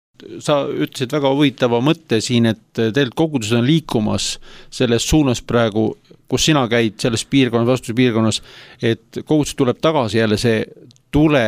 Sa ütlesid väga huvitava mõtte siin, et tegelikult kogudus on liikumas selles suunas praegu, kus sina käid selles piirkonnas, vastuse piirkonnas, et kogudus tuleb tagasi jälle see tule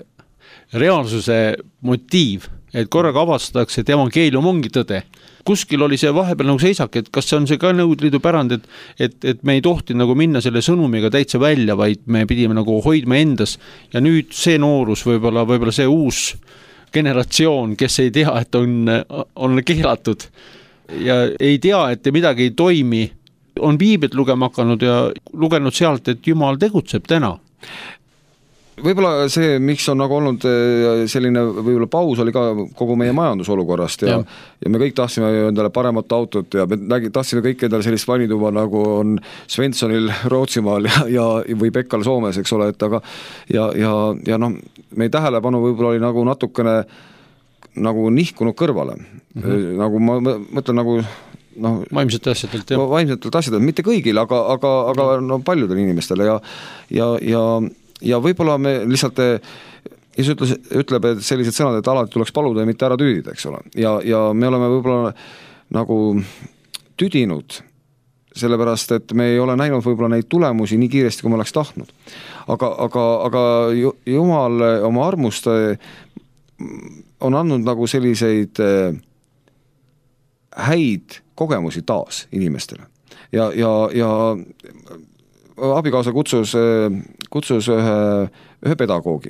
reaalsuse motiiv, et korraga avastatakse, et evangeelium ongi tõde. Kuskil oli see vahepeal nagu seisak, et kas see on see ka Nõukogude Liidu pärand, et, et, et me ei tohti nagu minna selle sõnumiga täitsa välja, vaid me pidime nagu hoidma endas. Ja nüüd see noorus, võib-olla, võib-olla see uus generatsioon, kes ei tea, et on, on keelatud ja ei tea, et midagi ei toimi, on piiblit lugema hakanud ja lugenud sealt, et Jumal tegutseb täna. võib-olla see, miks on nagu olnud selline võib-olla paus, oli ka kogu meie majandusolukorrast ja, ja. ja me kõik tahtsime endale paremat autot ja me nägi, tahtsime kõik endale sellist vanituba, nagu on Svenssonil Rootsimaal ja, ja või Pekkal Soomes, eks ole, et aga ja, ja, ja noh, meie tähelepanu võib-olla oli nagu natukene nagu nihkunud kõrvale. Mm-hmm. Nagu ma mõtlen nagu noh, vaimsetelt asjadelt, jah. Vaimsetelt asjadelt, mitte kõigile, aga, aga, aga no, paljudele inimestele ja, ja, ja, ja võib-olla me lihtsalt ja see ütles, ütleb, et sellised sõnad, et alati tuleks paluda ja mitte ära tüüdida, eks ole. Ja, ja me oleme võib-olla nagu tüdinud, sellepärast, et me ei ole näinud võib-olla neid tulemusi nii kiiresti, kui me oleks tahtnud. Aga, aga, aga Jumal oma armust on andnud nagu selliseid häid kogemusi taas inimestele. Ja, ja, ja abikaasa kutsus, kutsus ühe, ühe pedagoogi.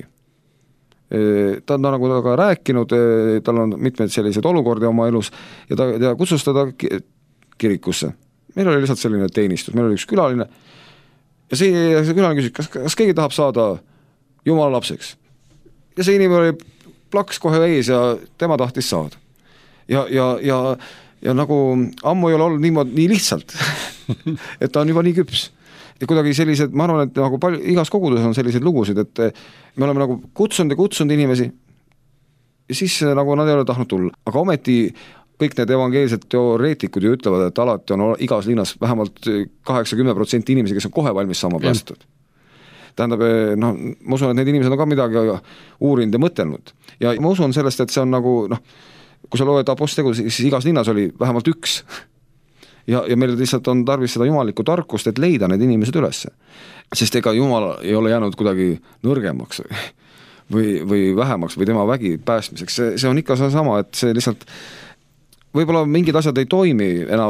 Ta on nagu ka rääkinud, tal on mitmed sellised olukordi oma elus ja ta ja kutsus teda kirikusse. Meil oli lihtsalt selline teenistus, meil oli üks külaline ja see, see külaline küsis, kas, kas keegi tahab saada Jumala lapseks. Ja see inimene oli plaks kohe ees ja tema tahtis saada. Ja, ja, ja, ja nagu ammu ei ole olnud niimoodi nii lihtsalt, et ta on juba nii küps. Ja kuidagi sellised, ma arvan, et nagu palju, igas koguduses on sellised lugusid, et me oleme nagu kutsunud ja kutsunud inimesi ja siis nagu nad ei ole tahtnud tulla. Aga ometi kõik need evangeelsed teoreetikud ju ütlevad, et alati on igas linnas vähemalt kaheksakümmend protsenti inimesi, kes on kohe valmis saama päästud. Tähendab, no, ma usun, et need inimesed on ka midagi uurinud ja mõtelnud. Ja ma usun sellest, et see on nagu, noh, kui sa loed apostegu, siis igas linnas oli vähemalt üks. Ja, ja meil lihtsalt on tarvis seda jumalikku tarkust, et leida need inimesed ülesse. Sest ega Jumal ei ole jäänud kuidagi nõrgemaks või, või vähemaks või tema vägi päästmiseks. See, see on ikka sama, et see lihtsalt võib-olla mingid asjad ei toimi enam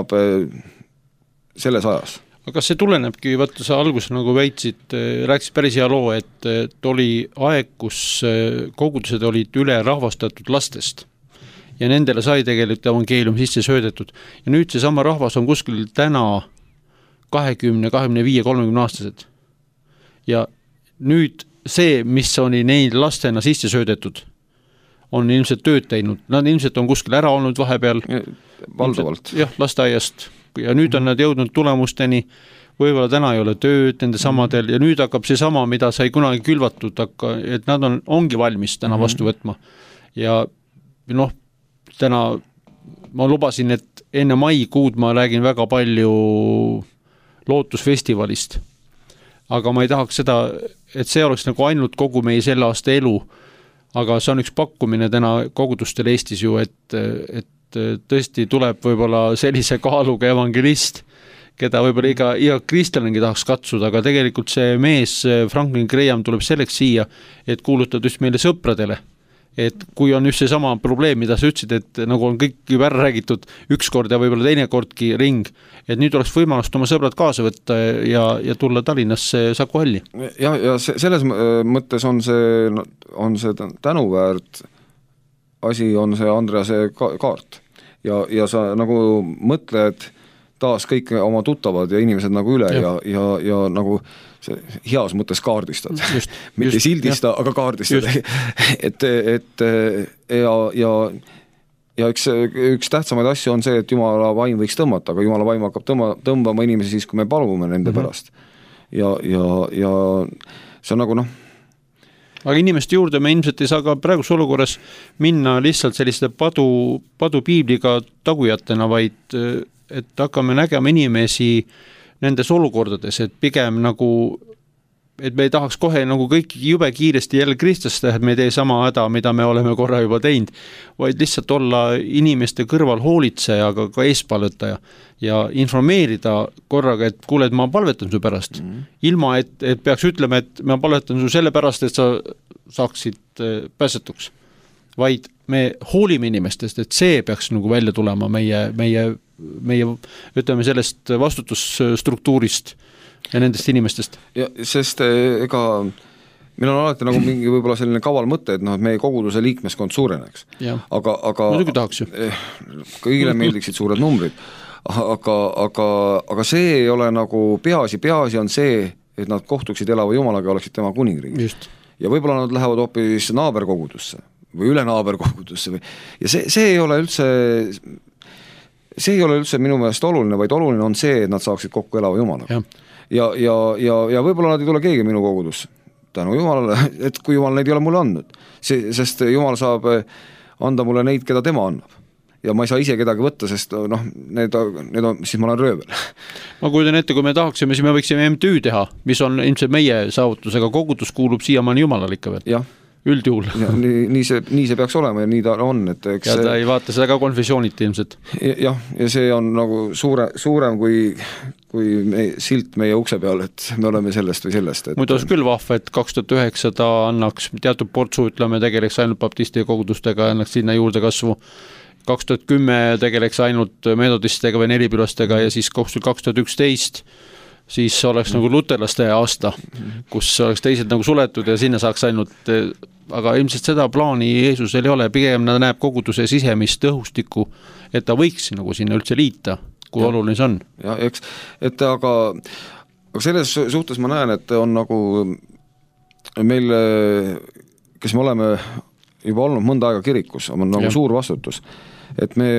selles ajas. Aga kas see tulenebki, võtta sa alguses nagu väitsid, rääkisid päris hea loo, et, et oli aeg, kus kogudused olid üle rahvastatud lastest ja nendele sai tegelikult evangeelium sisse söödetud. Ja nüüd see sama rahvas on kuskil täna kahekümne, kahekümne viie, kolmekümne aastased. Ja nüüd see, mis oli neil lastena sisse söödetud, on ilmselt tööd teinud. Nad ilmselt on kuskil ära olnud vahepeal. Valdavalt. Jah, lasteaiast. Ja nüüd on nad jõudnud tulemusteni, võib-olla täna ei ole tööd nende samadel ja nüüd hakkab see sama, mida sai kunagi külvatud, et nad on, ongi valmis täna vastu võtma. Ja noh, täna ma lubasin, et enne maikuud ma räägin väga palju lootusfestivalist. Aga ma ei tahaks seda, et see oleks nagu ainult kogu meie selle aasta elu, aga see on üks pakkumine täna kogudustel Eestis ju, et, et tõesti tuleb võib-olla sellise kaaluga evangelist, keda võib-olla iga, iga kristlanegi tahaks katsuda, aga tegelikult see mees Franklin Graham tuleb selleks siia, et kuulutada just meile sõpradele. Et kui on just see sama probleem, mida sa ütlesid, et nagu on kõik juba ära räägitud üks kord ja võib-olla teine kordki ring, et nüüd oleks võimalust oma sõbrad kaasa võtta ja, ja tulla Tallinnasse Saku Halli. Ja, ja selles mõttes on see, on see tänuväärt asi, on see Andrease kaart. Ja, ja sa nagu mõtled taas kõik oma tuttavad ja inimesed nagu üle ja, ja, ja, ja nagu see heas mõttes kaardistad. Just, mitte just, sildista, jah. Aga kaardistad. et, et ja, ja, ja üks, üks tähtsamaid asju on see, et Jumala vaim võiks tõmmata, aga Jumala vaim hakkab tõmba, tõmbama inimesi siis, kui me palume nende mm-hmm. pärast. Ja, ja, ja see on nagu noh, aga inimeste juurde me ilmselt ei saa ka praegus olukorras minna lihtsalt selliste padu, padu piibliga tagujatena, vaid et hakkame nägema inimesi nendes olukordades, et pigem nagu, et me ei tahaks kohe nagu kõik jube kiiresti jälle Kristust teha, et me ei tee sama häda, mida me oleme korra juba teinud, vaid lihtsalt olla inimeste kõrval hoolitseja, aga ka eespalvetaja ja informeerida korraga, et kuule, et ma palvetan su pärast. Mm-hmm. Ilma, et, et peaks ütlema, et ma palvetan su selle pärast, et sa saaksid pääsetuks. Vaid me hoolime inimestest, et see peaks nagu välja tulema meie, meie, meie ütleme sellest vastutusstruktuurist ja nendest inimestest. Ja, sest ega meil on alati nagu mingi võib-olla selline kaval mõte, et, noh, et meie koguduse liikmeskond suureneks. Aga, aga kõigile meeldiksid suured numbrid. Aga, aga, aga see ei ole nagu peaasi, peaasi on see, et nad kohtuksid elava Jumalaga ja oleksid tema kuningriigis. ja võib-olla nad lähevad hoopis naaberkogudusse või üle naaberkogudusse või ja see, see ei ole üldse see ei ole üldse minu meelest oluline, vaid oluline on see, et nad saaksid kokku elava Jumalaga. Ja, ja, ja, ja võib-olla nad ei tule keegi minu kogudusse tänu Jumalale, et kui Jumal neid ei ole mulle andnud, see, sest Jumal saab anda mulle neid, keda tema annab. Ja ma ei saa ise kedagi võtta, sest noh, need, need on, siis ma olen röövel. Ma kujutan ette, kui me tahaksime, siis me võiksime M T Ü teha, mis on ilmselt meie saavutusega, kogudus kuulub siiamaani Jumalale ikka veel. Jah. Üldjuhul. Nii, nii, see, nii see peaks olema ja nii ta on. Et eks ja ta ei vaata seda ka konfessiooniti ilmselt. Jah, ja see on nagu suure, suurem kui, kui me, silt meie ukse peal, et me oleme sellest või sellest. Et... Muidu oleks küll vahva, et kaks tuhat üheksa ta annaks teatud portsu, ütleme, tegeleks ainult baptisti kogudustega, annaks sinna juurde kasvu. kaks tuhat kümme tegeleks ainult metodistega või nelipilastega ja siis kaks tuhat üksteist siis oleks nagu luterlaste aasta, kus oleks teised nagu suletud ja sinna saaks ainult, aga ilmselt seda plaani Jeesusel ei ole, pigem ta näeb koguduse sisemist õhustikku, et ta võiks nagu sinna üldse liita, kui ja, oluline see on. Ja, eks, et aga, aga selles suhtes ma näen, et on nagu meil, kes me oleme juba olnud mõnda aega kirikus, on nagu ja. Suur vastutus. Et me,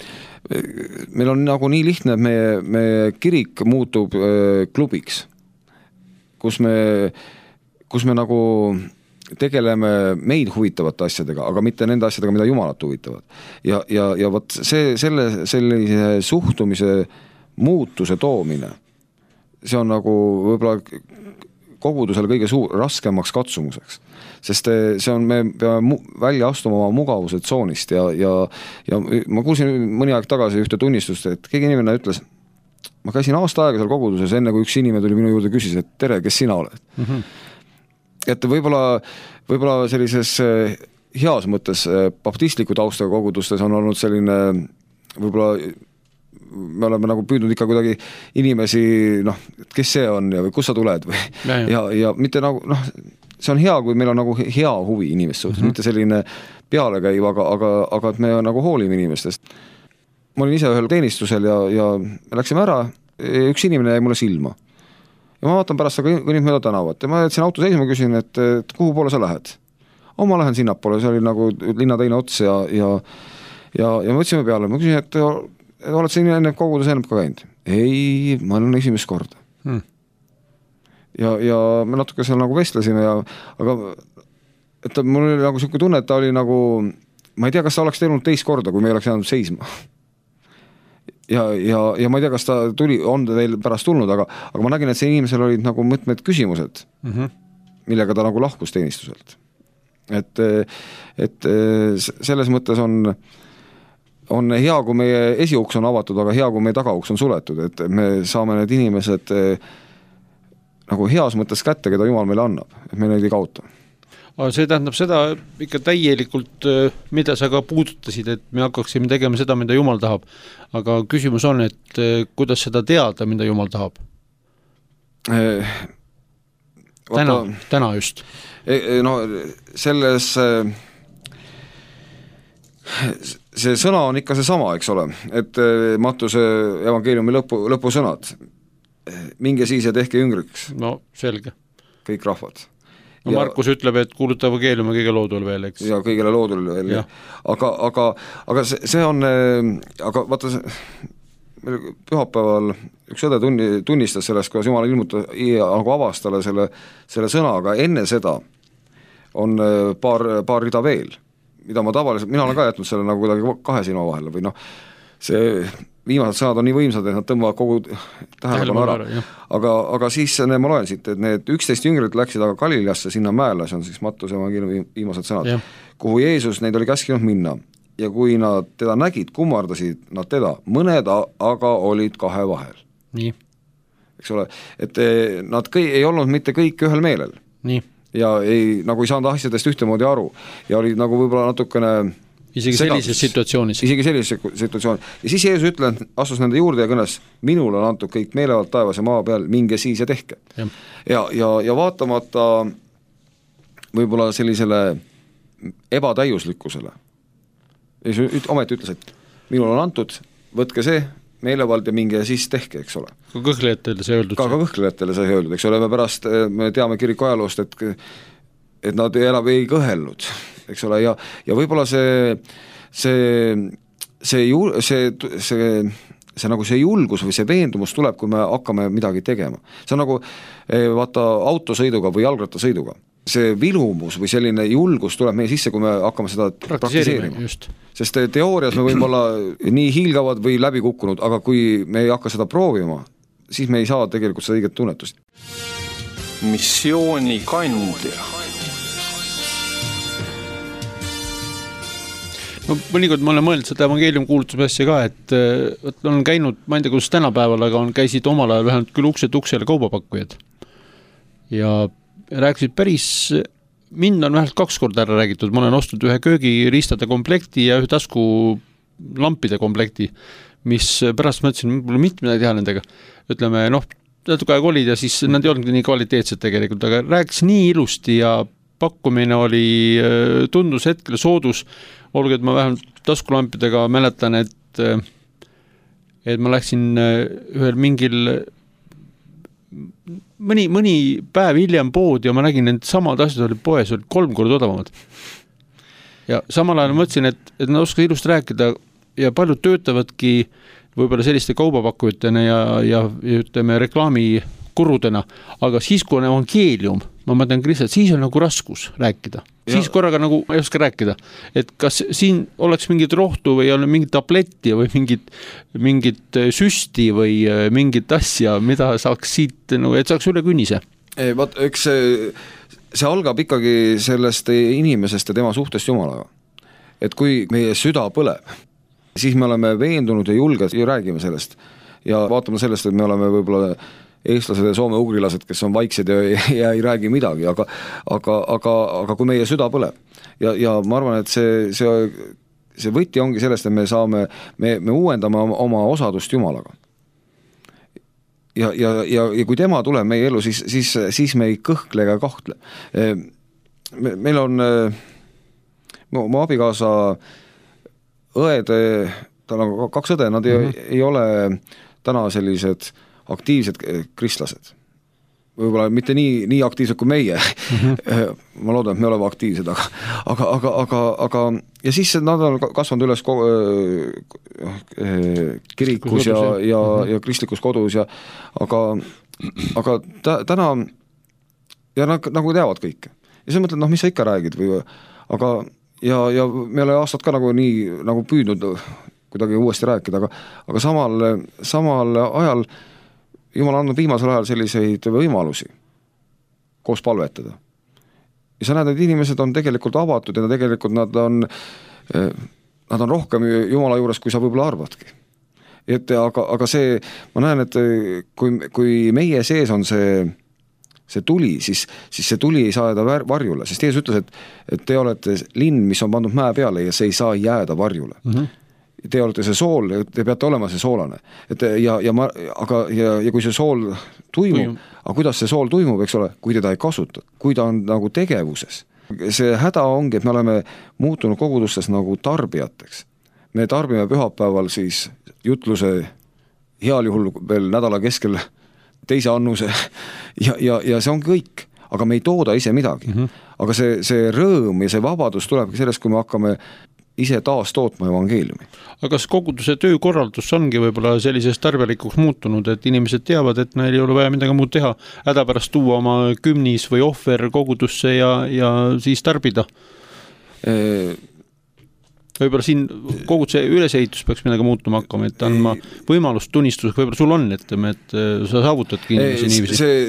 meil on nagu nii lihtne, et meie, meie kirik muutub äh, klubiks, kus me, kus me nagu tegeleme meid huvitavate asjadega, aga mitte nende asjadega, mida Jumalat huvitavad. Ja, ja, ja võt see, selle, sellise suhtumise muutuse toomine, see on nagu võib-olla kogudusel kõige suur, raskemaks katsumuseks. Sest see on, me peame välja astuma oma mugavuse tsoonist ja, ja, ja ma kuulsin mõni aeg tagasi ühte tunnistust, et keegi inimene ütles, ma käisin aasta aega seal koguduses, enne kui üks inimene tuli minu juurde küsis, et tere, kes sina oled? Mm-hmm. Et võib-olla, võib-olla sellises heas mõttes baptistliku taustaga kogudustes on olnud selline võib-olla me oleme nagu püüdnud ikka kuidagi inimesi, noh, kes see on ja või kus sa tuled või ja, ja. ja, ja mitte nagu, noh, see on hea, kui meil on nagu hea huvi inimest suhtes, mm-hmm. mitte selline pealekäiv, aga, aga, aga et me nagu hoolime inimestest. Ma olin ise ühel teenistusel ja, ja me läksime ära, üks inimene jäi mulle silma. Ja ma vaatan pärast, aga kõnnib mööda tänavat ja ma jätsin auto seisma, küsin, et, et kuhu poole sa lähed? O, ma lähen sinnapoole, see oli nagu linna teine ots ja, ja, ja, ja me võtsime peale, ma küsin, et oled sa enne kogudus enne ka käinud? Ei, ma olen esimest korda. Hmm. Ja, ja me natuke seal nagu vestlesime ja, aga et mul oli nagu selline tunne, et ta oli nagu, ma ei tea, kas ta oleks teinud teist korda, kui me oleks jäänud seisma. Ja, ja, ja ma ei tea, kas ta tuli, on ta teil pärast tulnud, aga, aga ma nägin, et see inimesel olid nagu mõtmed küsimused, mm-hmm. millega ta nagu lahkus teenistuselt. Et, et selles mõttes on on hea, kui meie esiuks on avatud, aga hea, kui meie tagauks on suletud, et me saame need inimesed nagu heas mõttes kätte, keda Jumal meile annab, et me neid ei kaota. Aga see tähendab seda ikka täielikult, mida sa ka puudutasid, et me hakkaksime tegema seda, mida Jumal tahab. Aga küsimus on, et kuidas seda teada, mida Jumal tahab? Eh, täna, täna just. No selles... see sõna on ikka see sama, eks ole, et Mattuse evangeeliumi lõpu, lõpusõnad, minge siis ja tehke jüngriks. No selge. Kõik rahvad. No ja, Markus ütleb, et kuuluta evangeeliumi kõige loodul veel, eks? Ja kõigele loodul veel. Aga, aga, aga see, see on, aga vaata, pühapäeval üks õde tunni, tunnistas sellest, kuidas Jumal ilmuta, nagu avastale selle, selle sõna, aga enne seda on paar, paar rida veel, mida ma tavaliselt, mina olen ka jätnud selle nagu kuidagi kahe silma vahele või noh, see viimased sõnad on nii võimsad, et nad tõmbavad kogu tähelepanu ära, ära aga, aga siis ne, ma loen siit, et need üksteist jüngrit läksid aga Galileasse sinna mäele, see on siis Mattuse evangeeliumi viimased sõnad, ja. Kuhu Jeesus neid oli käskinud minna ja kui nad teda nägid, kummardasid nad teda, mõned aga olid kahe vahel. Nii. Eks ole, et nad kõi, ei olnud mitte kõik ühel meelel. Nii. Ja ei, nagu ei saanud asjadest ühtemoodi aru ja oli nagu võib-olla natukene isegi sellises situatsioonis isegi sellises situatsioonis ja siis Jeesus ütles, astus nende juurde ja kõnes minul on antud kõik meelevald taevas ja maa peal, minge siis ja tehke ja, ja, ja, ja vaatamata võib-olla sellisele ebatäiuslikkusele ometi ütles, et minul on antud, võtke see meelevald ja minge ja siis tehke, eks ole. Ka kõhklejatele see öeldud. Ka, ka kõhklejatele see öeldud, eks ole, me pärast me teame kiriku ajaloost, et, et nad enam ei kõhelnud, eks ole, ja, ja võib-olla see, see, see, see, see, see, nagu see julgus või see veendumus tuleb, kui me hakkame midagi tegema. See on nagu vaata autosõiduga või jalgrattasõiduga. See vilumus või selline julgus tuleb meie sisse, kui me hakkame seda praktiseerima. Just. Sest teoorias me võime olla nii hiilgavad või läbi kukkunud, aga kui me ei hakka seda proovima, siis me ei saa tegelikult seda õiget tunnetust. Missiooni kandja. No mõnikord ma olen mõelnud seda evangeelium kuulutusmesse ka, et võt, on käinud, ma ei tea, kus tänapäeval, aga on käisid omal ajal vähemalt küll uksed uksele kaubapakkujad. Ja rääkisid päris, mind on vähemalt kaks korda ära räägitud, ma olen ostnud ühe köögiriistade komplekti ja ühe tasku lampide komplekti, mis pärast mõtlesin, mul mitte midagi teha nendega. Ütleme, noh, natuke aeg olid ja siis nad ei olnud nii kvaliteetsed tegelikult, aga rääkis nii ilusti ja pakkumine oli, tundus hetkel soodus, olgu, et ma vähemalt taskulampidega mäletan, et, et ma läksin ühel mingil mõni, mõni päev hiljem pood ja ma nägin, need samad asjad olid poes, olid kolm korda odavamad. Ja samal ajal mõtlesin, et, et nad oskavad ilusti rääkida ja paljud töötavadki võib-olla selliste kaubapakkujatena ja, ja, ja ütleme reklaamikurudena, aga siis, kui on evangeelium, ma mõtlen lihtsalt, siis on nagu raskus rääkida. Siis korraga nagu ei oska rääkida, et kas siin oleks mingit rohtu või on mingit tabletti või mingit, mingit süsti või mingit asja, mida saaks siit, no, et saaks üle künnise. Ei, vaat, eks see, see algab ikkagi sellest inimesest ja tema suhtest Jumalaga. Et kui meie süda põleb, siis me oleme veendunud ja julged ja räägime sellest. Ja vaatame sellest, et me oleme võib-olla eestlased ja soome-ugrilased, kes on vaiksed ja, ja ei räägi midagi, aga, aga, aga, aga kui meie süda põleb ja, ja ma arvan, et see, see, see võti ongi sellest, et me saame, me, me uuendame oma osadust Jumalaga. Ja, ja, ja, ja kui tema tuleb meie ellu, siis, siis, siis me ei kõhkle ega kahtle. Me, meil on mu abikaasa õed, tal on kaks õde, nad mm-hmm. ei, ei ole täna sellised aktiivsed kristlased. Võib-olla mitte nii, nii aktiivsed kui meie. Mm-hmm. Ma loodan, et me oleme aktiivsed, aga, aga, aga, aga, aga ja siis nad on kasvanud üles ko, kirikus ja, ja, ja kristlikus kodus ja aga, aga tä, täna ja nad nagu teavad kõike. Ja sa mõtled, noh, mis sa ikka räägid või, aga ja, ja me ole aastad ka nagu nii nagu püüdnud kuidagi uuesti rääkida, aga, aga samal, samal ajal Jumal on andnud viimasel ajal selliseid võimalusi koos palvetada. Ja sa näed, et inimesed on tegelikult avatud ja tegelikult nad on, nad on rohkem Jumala juures, kui sa võib-olla arvadki. Et, aga, aga see, ma näen, et kui, kui meie sees on see, see tuli, siis, siis see tuli ei saa jääda varjule, sest Jeesus ütles, et, et te olete linn, mis on pandud mäe peale ja see ei saa jääda varjule. Mm-hmm. Te olete see sool, te peate olema see soolane. Et ja, ja, ma, aga, ja, ja kui see sool tuimub, Tuim. aga kuidas see sool tuimub, eks ole, kui teda ei kasuta, kui ta on nagu tegevuses. See häda ongi, et me oleme muutunud kogudustes nagu tarbijateks. Me tarbime pühapäeval siis jutluse heal juhul veel nädala keskel teise annuse ja, ja, ja see ongi kõik, aga me ei tooda ise midagi. Mm-hmm. Aga see, see rõõm ja see vabadus tulebki sellest, kui me hakkame ise taas tootma evangeeliumi. Aga kas koguduse töökorraldus ongi võib-olla sellisest tarbjalikuks muutunud, et inimesed teavad, et neil ei ole vaja midagi muud teha, häda pärast tuua oma kümnis või ohver kogudusse ja, ja siis tarbida? E... Võib-olla siin koguduse ülesehitus peaks midagi muutuma hakkama, et andma võimalust tunnistuseks, võib-olla sul on, et, et sa saavutadki inimesi niivisi. See,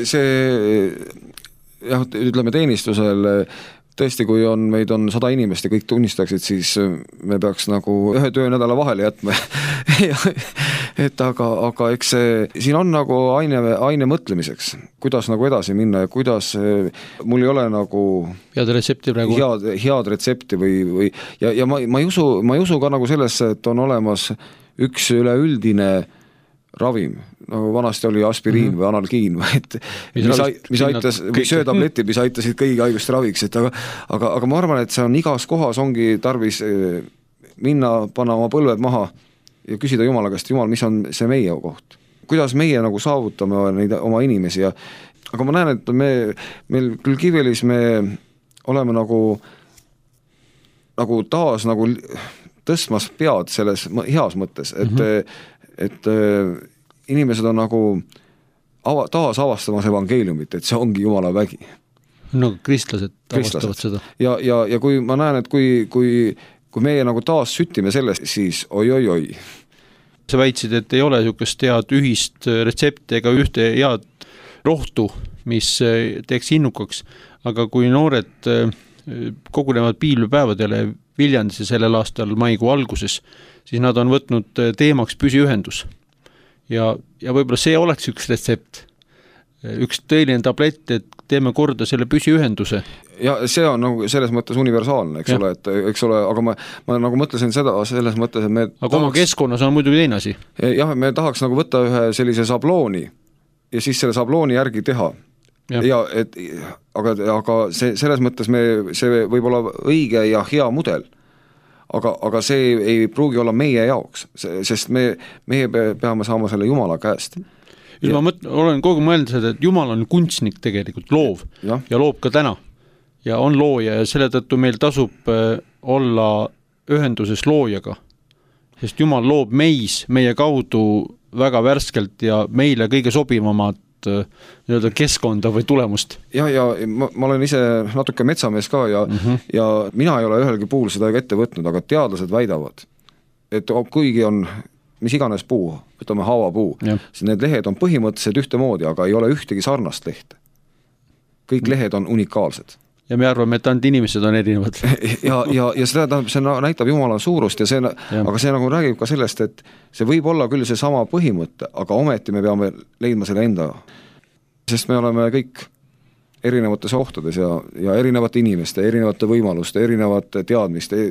see jah, ütleme teenistusel tõesti, kui on, meid on sada inimest ja kõik tunnistaksid, siis me peaks nagu ühe töönädala vahele jätma. et aga, aga eks see, siin on nagu aine, aine mõtlemiseks, kuidas nagu edasi minna ja kuidas, mul ei ole nagu head retsepti praegu. Head, head retsepti või, või ja, ja ma, ma, ei usu, ma ei usu ka nagu sellesse, et on olemas üks üleüldine ravim, nagu vanasti oli aspiriin mm-hmm. või analgiin, et, mis, mis, mis aitas, või söötabletid, mis aitasid kõigi haiguste raviks, et aga, aga, aga ma arvan, et see on igas kohas ongi tarvis minna, panna oma põlved maha ja küsida Jumala käest, Jumal, mis on see meie koht? Kuidas meie nagu saavutame neid oma inimesi ja aga ma näen, et me, meil küll Kivelis me oleme nagu, nagu taas nagu tõstmas pead selles heas mõttes, et mm-hmm. et inimesed on nagu ava, taas avastamas evangeeliumit, et see ongi Jumala vägi. No kristlased avastavad seda. Ja, ja, ja kui ma näen, et kui, kui, kui meie nagu taas sütime sellest, siis oi, oi, oi. Sa väitsid, et ei ole niisugust head ühist retsepti ega ühte head rohtu, mis teeks innukaks, aga kui noored kogunevad piilvepäevadele Viljandis sellel aastal maikuu alguses, siis nad on võtnud teemaks püsiühendus. Ja, ja võib-olla see oleks üks retsept, üks tõeline tablett, et teeme korda selle püsiühenduse. Ja see on nagu selles mõttes universaalne, eks ja. ole, et eks ole, aga ma, ma nagu mõtlesin seda selles mõttes, et me aga tahaks, oma keskkonnas on muidugi teine asi. Jah, me tahaks nagu võtta ühe sellise sablooni ja siis selle sablooni järgi teha. Ja, ja et, aga, aga see, selles mõttes me, see võib olla õige ja hea mudel, aga, aga see ei pruugi olla meie jaoks, sest me, meie peame saama selle Jumala käest. Ja. Ma mõt, olen kogu mõelnud seda, et Jumal on kunstnik tegelikult, loov ja, ja loob ka täna ja on looja ja selle tõttu meil tasub olla ühenduses loojaga, sest Jumal loob meis, meie kaudu väga värskelt ja meile kõige sobivamad nii-öelda keskkonda või tulemust. Ja, ja ma, ma olen ise natuke metsamees ka ja, mm-hmm. ja mina ei ole ühelgi puhul seda ette võtnud, aga teadlased väidavad, et kuigi on mis iganes puu, võtame haavapuu, siis need lehed on põhimõtteliselt ühtemoodi, aga ei ole ühtegi sarnast lehte. Kõik lehed on unikaalsed. Ja me arvame, et ainult inimesed on erinevad. ja, ja, ja seda tähendab, see näitab Jumala suurust, ja see, ja. aga see nagu räägib ka sellest, et see võib olla küll see sama põhimõte, aga ometi me peame leidma selle enda. Sest me oleme kõik erinevates ohtades ja, ja erinevate inimeste, erinevate võimaluste, erinevate teadmiste,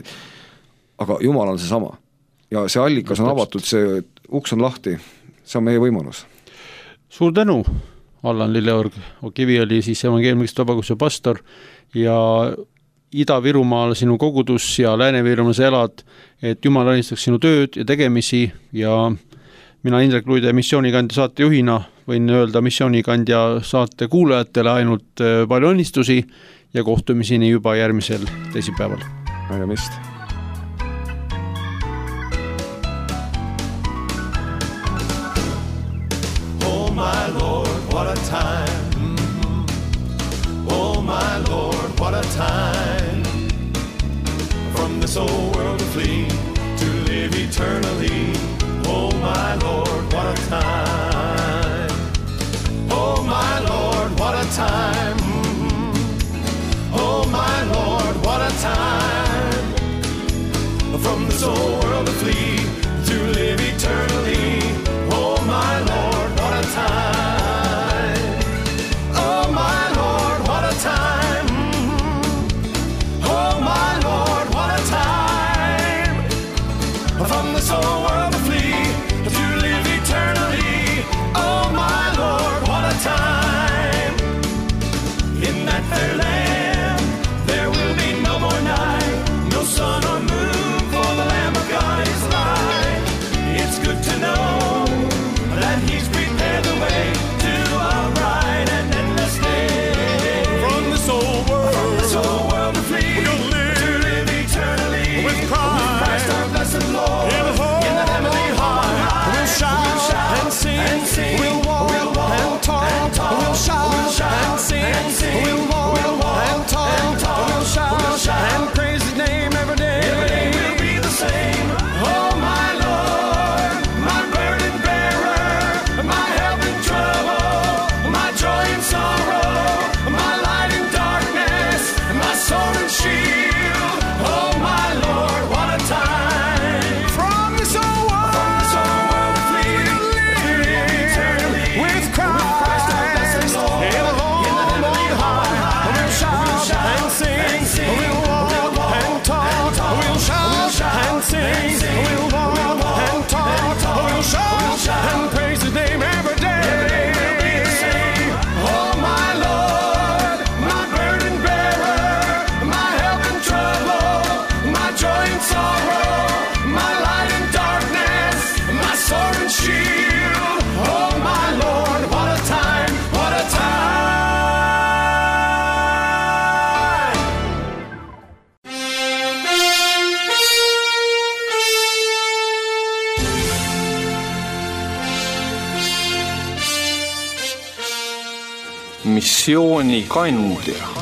aga Jumal on see sama. Ja see allikas on avatud, see uks on lahti, see on meie võimalus. Suur tänu, Allan Lilleorg. Kivi oli siis evangeelmist vabakuse pastor ja Ida-Virumaal sinu kogudus ja Lääne-Virumaal sa elad, et Jumal õnnistaks sinu tööd ja tegemisi ja mina Indrek Luide missioonikandja saatejuhina võin öelda missioonikandja saate kuulajatele ainult palju õnnistusi ja kohtumiseni juba järgmisel teisipäeval. Nägemist. Oh my Lord, what a time. Mm-hmm. Oh my Lord, what a time. From this old world to flee, to live eternally. Oh my Lord, what a time. Oh my Lord, what a time. Mm-hmm. Oh my Lord, what a time. From this old world to flee, to live eternally. Oh my Lord, what a time. Oh my Lord, what a time. Mm-hmm. Oh my Lord, what a time. missiooni kandja.